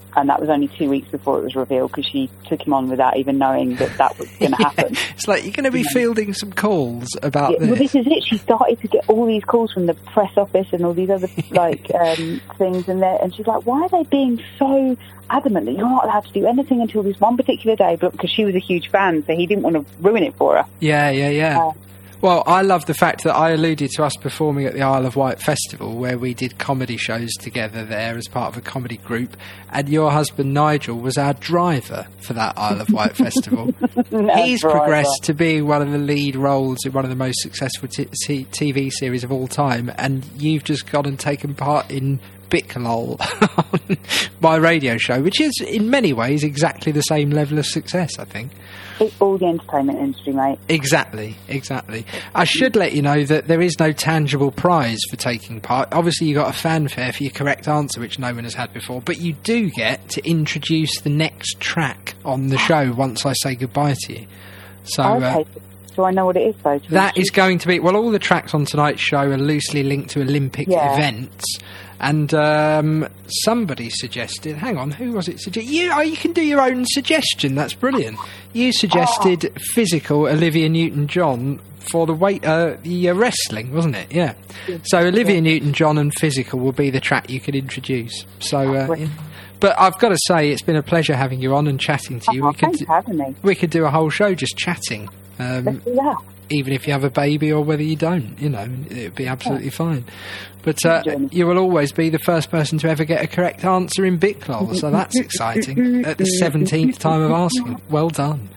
S16: and that was only two weeks before it was revealed because she took him on without even knowing that that was going to
S5: Yeah,
S16: happen.
S5: it's like you're going to be fielding some calls about
S16: Yeah,
S5: this.
S16: well, this is it. She started to get all these calls from the press office and all these other like um, things, and there, and she's like, "Why are they being so adamant that you're not allowed to do anything until this one particular day?" But because she was a huge fan, so he didn't want to ruin it for her.
S5: Yeah, yeah, yeah.
S16: Uh,
S5: Well, I love the fact that I alluded to us performing at the Isle of Wight Festival, where we did comedy shows together there as part of a comedy group, and your husband Nigel was our driver for that Isle of Wight Festival. He's
S16: driver.
S5: progressed to being one of the lead roles in one of the most successful t- t- TV series of all time, and you've just gone and taken part in Bicklol on my radio show, which is in many ways exactly the same level of success, I think.
S16: It's all the entertainment industry, mate.
S5: Exactly, exactly. I should let you know that there is no tangible prize for taking part. Obviously, you got a fanfare for your correct answer, which no one has had before, but you do get to introduce the next track on the show once I say goodbye to you. So,
S16: okay.
S5: uh,
S16: So I know what it is, though. to
S5: that is
S16: introduce-
S5: going to be... Well, all the tracks on tonight's show are loosely linked to Olympic
S16: Yeah.
S5: events. And um, somebody suggested... Hang on, who was it? Sugge- you, oh, you can do your own suggestion. That's brilliant. You suggested
S16: Oh.
S5: Physical, Olivia Newton-John, for the weight, uh, the uh, wrestling, wasn't it? Yeah. So Olivia Newton-John and Physical will be the track you could introduce. So... Uh, yeah. But I've got to say, it's been a pleasure having you on and chatting to you.
S16: Oh,
S5: we could
S16: thanks for having me.
S5: we could do a whole show just chatting. Um,
S16: Let's do that.
S5: even if you have a baby or whether you don't, you know, it'd be absolutely fine. But uh, you will always be the first person to ever get a correct answer in Bicklol, so that's exciting. At the seventeenth time of asking. Well done.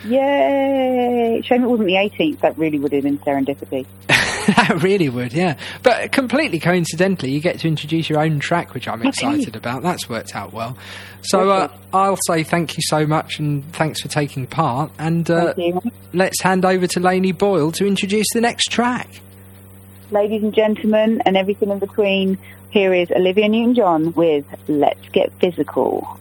S16: Yay! Shame it wasn't the eighteenth. That really would have been serendipity.
S5: That really would, yeah. But completely coincidentally, you get to introduce your own track, which I'm excited about. That's worked out well. So uh, I'll say thank you so much and thanks for taking part. And uh, let's hand over to Lainey Boyle to introduce the next track.
S16: Ladies and gentlemen, and everything in between, here is Olivia Newton-John with Let's Get Physical.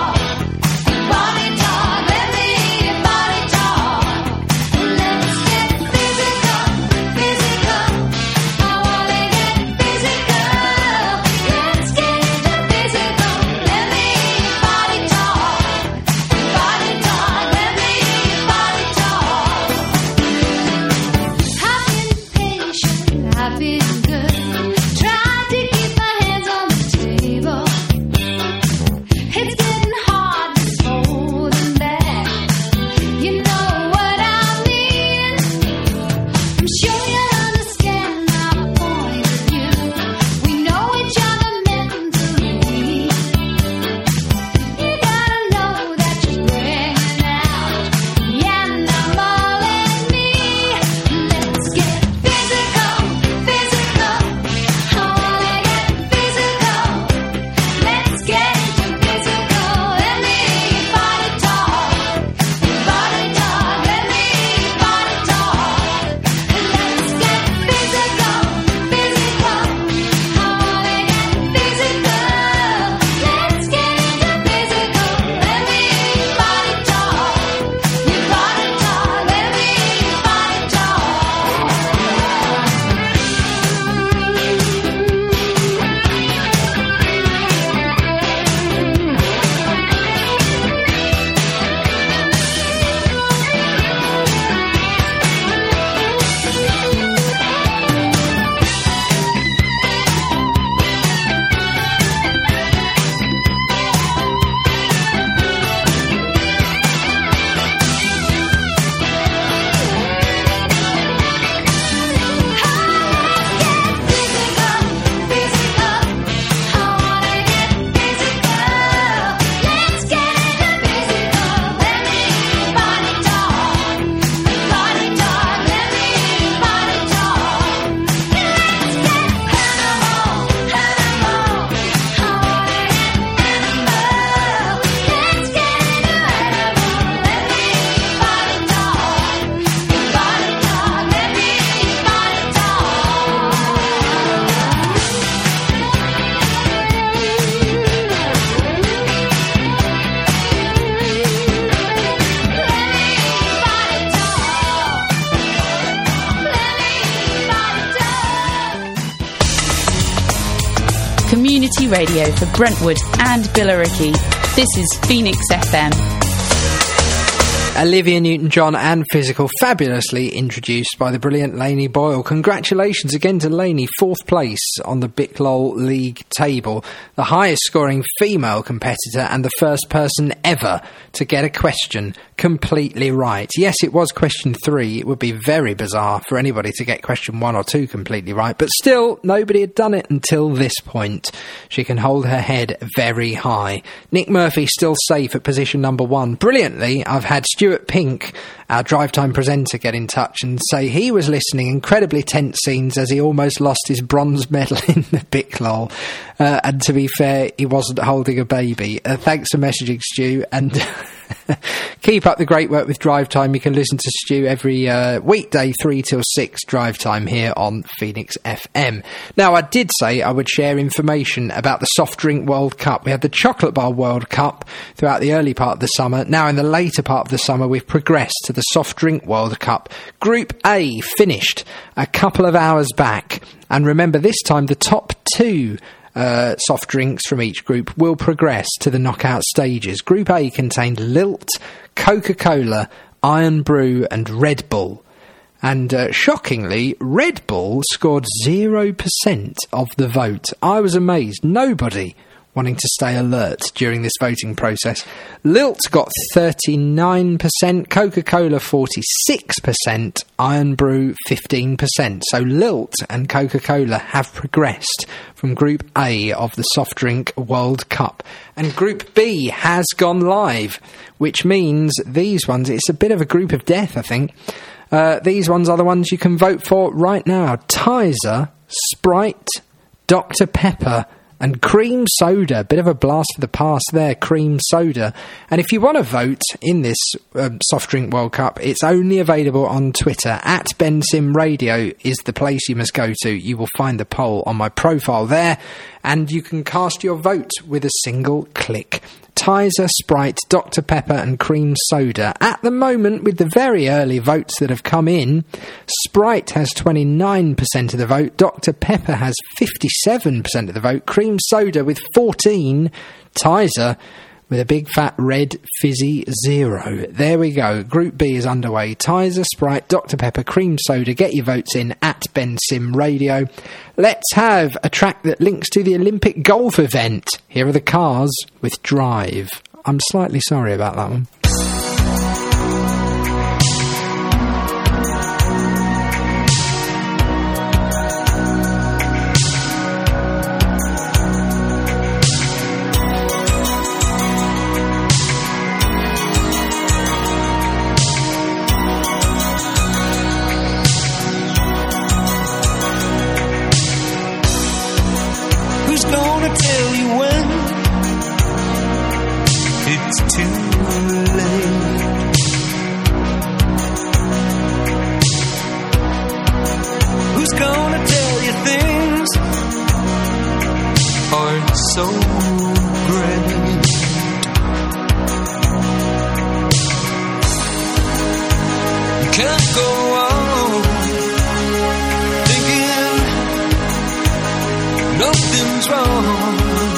S10: Let's get
S2: community radio for Brentwood and Billericay. This is Phoenix F M.
S5: Olivia Newton-John and Physical, fabulously introduced by the brilliant Lainey Boyle. Congratulations again to Lainey, fourth place on the Biclol League table, the highest scoring female competitor and the first person ever to get a question completely right. Yes, it was question three. It would be very bizarre for anybody to get question one or two completely right, but still, nobody had done it until this point. She can hold her head very high. Nick Murphy still safe at position number one. Brilliantly, I've had Stuart Pink, our Drive Time presenter, get in touch and say he was listening incredibly tense scenes as he almost lost his bronze medal in the Biclol. Uh, and to be fair, he wasn't holding a baby. Uh, thanks for messaging, Stu, and keep up the great work with Drive Time. You can listen to Stu every uh, weekday, three till six, Drive Time here on Phoenix F M. Now, I did say I would share information about the Soft Drink World Cup. We had the Chocolate Bar World Cup throughout the early part of the summer. Now, in the later part of the summer, we've progressed to the Soft Drink World Cup. Group A finished a couple of hours back. And remember, this time the top two Uh, soft drinks from each group will progress to the knockout stages. Group A contained Lilt, Coca-Cola, Iron Brew and Red Bull. And uh, shockingly, Red Bull scored zero percent of the vote. I was amazed. Nobody wanting to stay alert during this voting process. Lilt got thirty-nine percent, Coca-Cola forty-six percent, Iron Brew fifteen percent. So Lilt and Coca-Cola have progressed from Group A of the Soft Drink World Cup. And Group B has gone live, which means these ones, it's a bit of a group of death, I think. Uh, these ones are the ones you can vote for right now. Tizer, Sprite, Doctor Pepper, and Cream Soda. Bit of a blast for the past there, Cream Soda. And if you want to vote in this um, Soft Drink World Cup, it's only available on Twitter. At Ben Sim Radio is the place you must go to. You will find the poll on my profile there, and you can cast your vote with a single click. Tizer, Sprite, Doctor Pepper and Cream Soda. At the moment, with the very early votes that have come in, Sprite has twenty-nine percent of the vote, Doctor Pepper has fifty-seven percent of the vote, Cream Soda with fourteen, Tizer with a big fat red fizzy zero. There we go. Group B is underway. Tizer, Sprite, Doctor Pepper, Cream Soda. Get your votes in at Ben Sim Radio. Let's have a track that links to the Olympic golf event. Here are the Cars with Drive. I'm slightly sorry about that one.
S14: So great. You can't go on thinking nothing's wrong.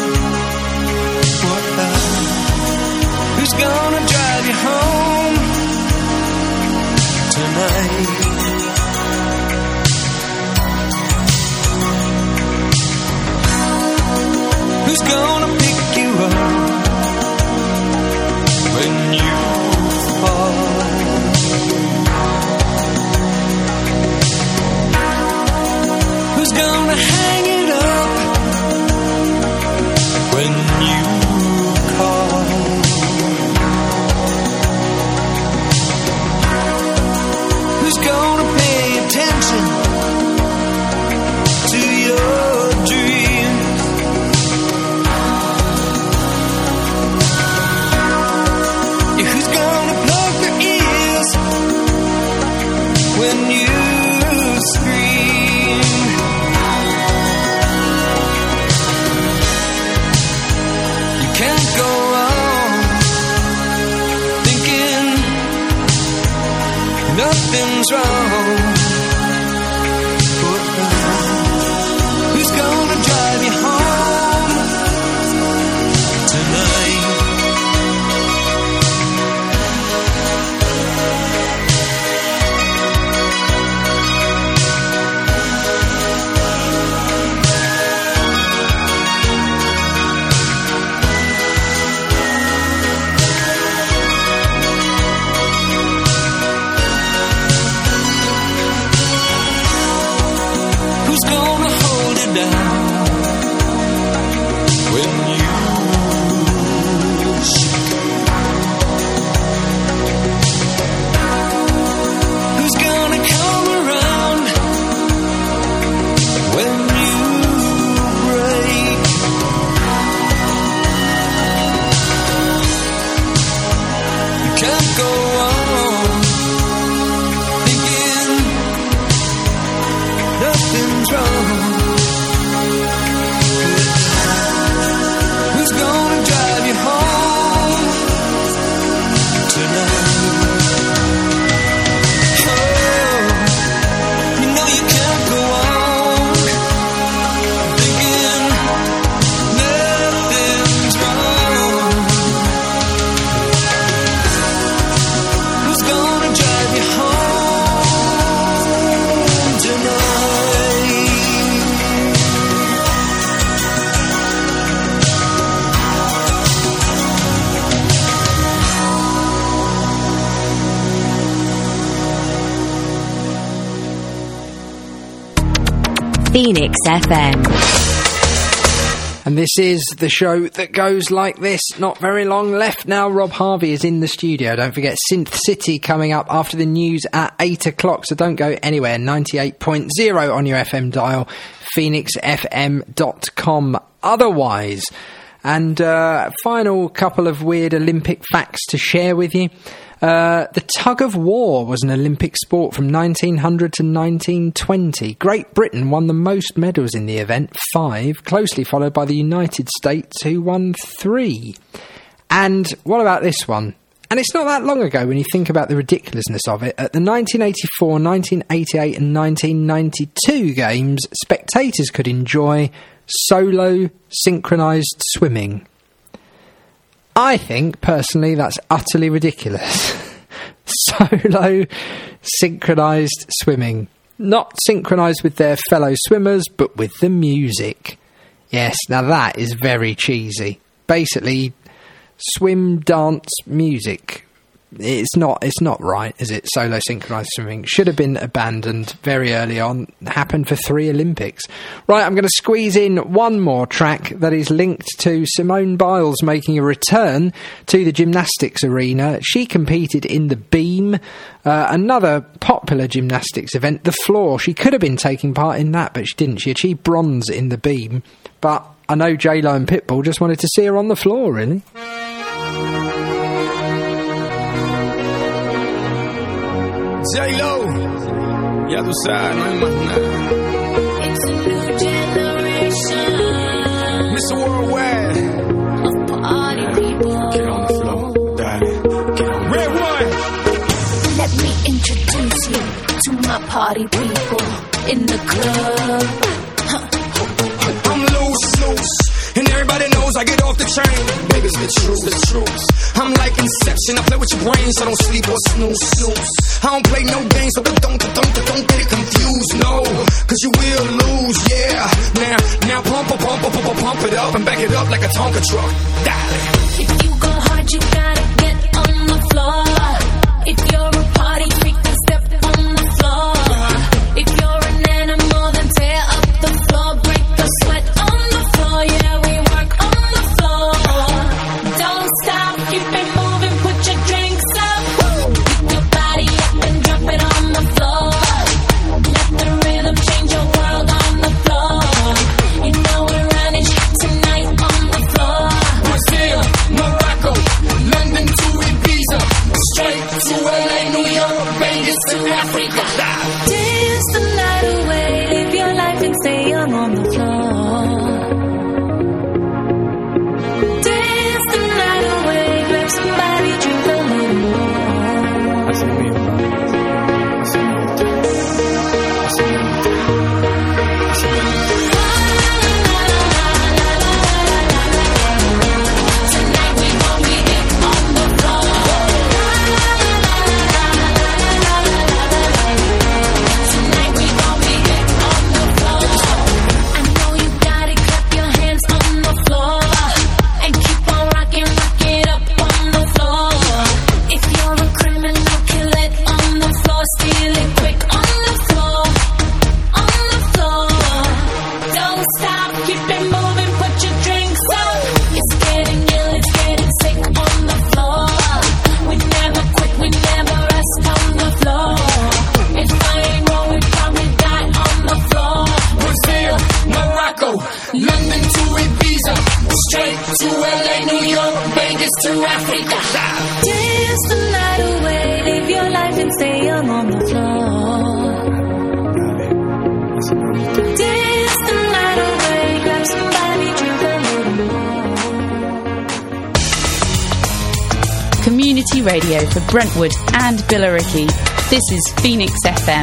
S14: What the? Who's gonna drive you home tonight? Who's gonna pick you up when you fall? Who's gonna hang it up when you call? Who's gonna pay attention to your dreams? Who's gonna plug their ears when you scream? You can't go on thinking nothing's wrong. Who's gonna drive you home
S9: down when you shake. Who's gonna come around when you break? You can't go on thinking nothing's wrong. Who's gonna drive you home tonight? Oh, you know you can't go on thinking nothing's wrong. Who's gonna drive you home tonight?
S7: Phoenix F M.
S5: And this is the show that goes like this. Not very long left now. Rob Harvey is in the studio. Don't forget Synth City coming up after the news at eight o'clock. So don't go anywhere. ninety-eight point oh on your F M dial. phoenix f m dot com. Otherwise. And uh, final couple of weird Olympic facts to share with you. Uh, the tug of war was an Olympic sport from nineteen hundred to nineteen twenty. Great Britain won the most medals in the event, five, closely followed by the United States, who won three. And what about this one? And it's not that long ago when you think about the ridiculousness of it. At the nineteen eighty-four, nineteen eighty-eight and nineteen ninety-two games, spectators could enjoy solo synchronised swimming. I think, personally, that's utterly ridiculous. Solo synchronised swimming. Not synchronised with their fellow swimmers, but with the music. Yes, now that is very cheesy. Basically, swim, dance, music. It's not It's not right, is it? Solo synchronised swimming. Should have been abandoned very early on. Happened for three Olympics. Right, I'm going to squeeze in one more track that is linked to Simone Biles making a return to the gymnastics arena. She competed in the beam, uh, another popular gymnastics event, the floor. She could have been taking part in that, but she didn't. She achieved bronze in the beam. But I know J-Lo and Pitbull just wanted to see her on the floor, really.
S9: J-Lo, ya tú sabes, no hay más nada.
S10: It's a new generation
S9: Mister Worldwide
S10: of party people.
S9: Get on the floor, darling. Get on the Red One.
S10: Let me introduce you to my party people in the club. Huh.
S9: I'm loose, loose, and everybody knows I get off the train. Baby, it's the truth, the truth. I'm like Inception, I play with your brain, so don't sleep or snooze, snooze. I don't play no games, so don't, don't, don't, don't get it confused, no. Cause you will lose, yeah. Now, now pump, pump, pump, pump, pump, pump it up and back it up like a Tonka truck. Darling.
S10: If you go hard, you gotta get on the floor. If you're a party freak, then step on the floor. If you're an animal, then tear up the floor. Break the sweat on the floor, yeah, we work on the floor. Don't stop, keep it moving, put your drinks up. Pick your body up and drop it on the floor. Let the rhythm change your world on the floor. You know we're running shit tonight on the floor.
S9: Brazil, Morocco, London to Ibiza, straight to L A, New
S10: New York, Vegas to Africa. Dance the night away, live your life and stay young on the floor. Dance the night away, grab somebody, drink a little more.
S2: Community radio for Brentwood and Billericay. This is Phoenix F M.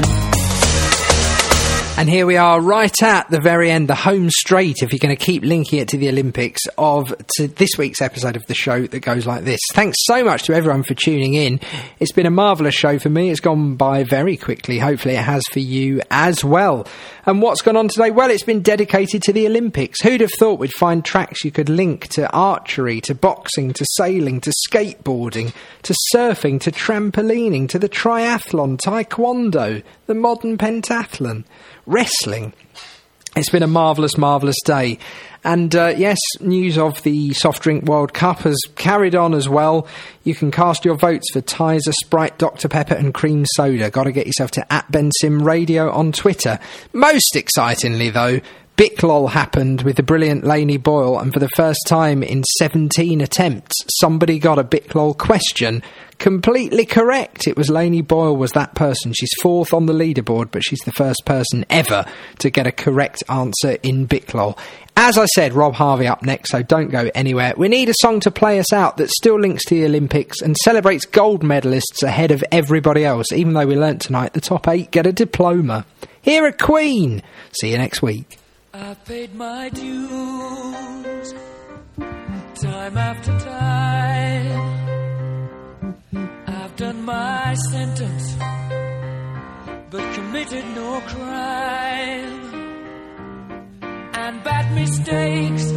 S5: And here we are right at the very end, the home straight, if you're going to keep linking it to the Olympics, of to this week's episode of the show that goes like this. Thanks so much to everyone for tuning in. It's been a marvellous show for me. It's gone by very quickly. Hopefully it has for you as well. And what's gone on today? Well, it's been dedicated to the Olympics. Who'd have thought we'd find tracks you could link to archery, to boxing, to sailing, to skateboarding, to surfing, to trampolining, to the triathlon, taekwondo, the modern pentathlon, wrestling. It's been a marvellous, marvellous day. And uh, yes, news of the Soft Drink World Cup has carried on as well. You can cast your votes for Tizer, Sprite, Doctor Pepper and Cream Soda. Got to get yourself to at Bensim Radio on Twitter. Most excitingly, though, Biclol happened with the brilliant Lainey Boyle, and for the first time in seventeen attempts, somebody got a Biclol question completely correct. It was Lainey Boyle was that person. She's fourth on the leaderboard, but she's the first person ever to get a correct answer in Biclol. As I said, Rob Harvey up next, so don't go anywhere. We need a song to play us out that still links to the Olympics and celebrates gold medalists ahead of everybody else, even though we learnt tonight the top eight get a diploma. Here are Queen. See you next week.
S17: I've paid my dues time after time. I've done my sentence but committed no crime. And bad mistakes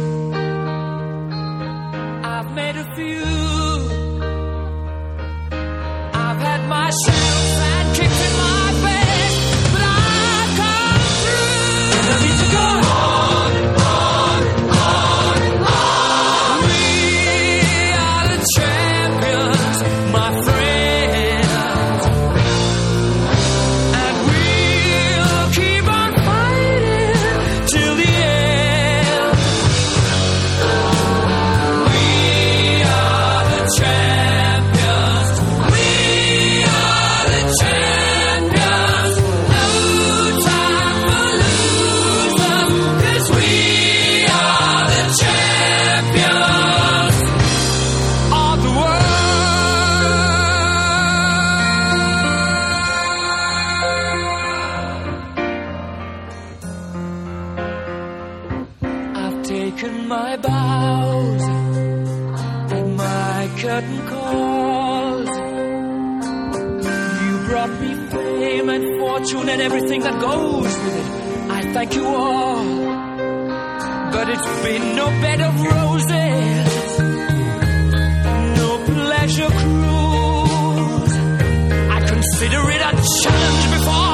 S17: I've made a few. I've had my shells and kicked in my bed, but I've come through. I need to go on, on, on, on. We are the champions, my friends, and we'll keep on fighting till the end. We are the champions. We are the champions. No time for losing, 'cause we are the champions of the world. I've taken my bows and my curtain calls. You brought me fame and fortune and everything that goes with it. I thank you all, but it's been no bed of roses, no pleasure cruise. I consider it a challenge before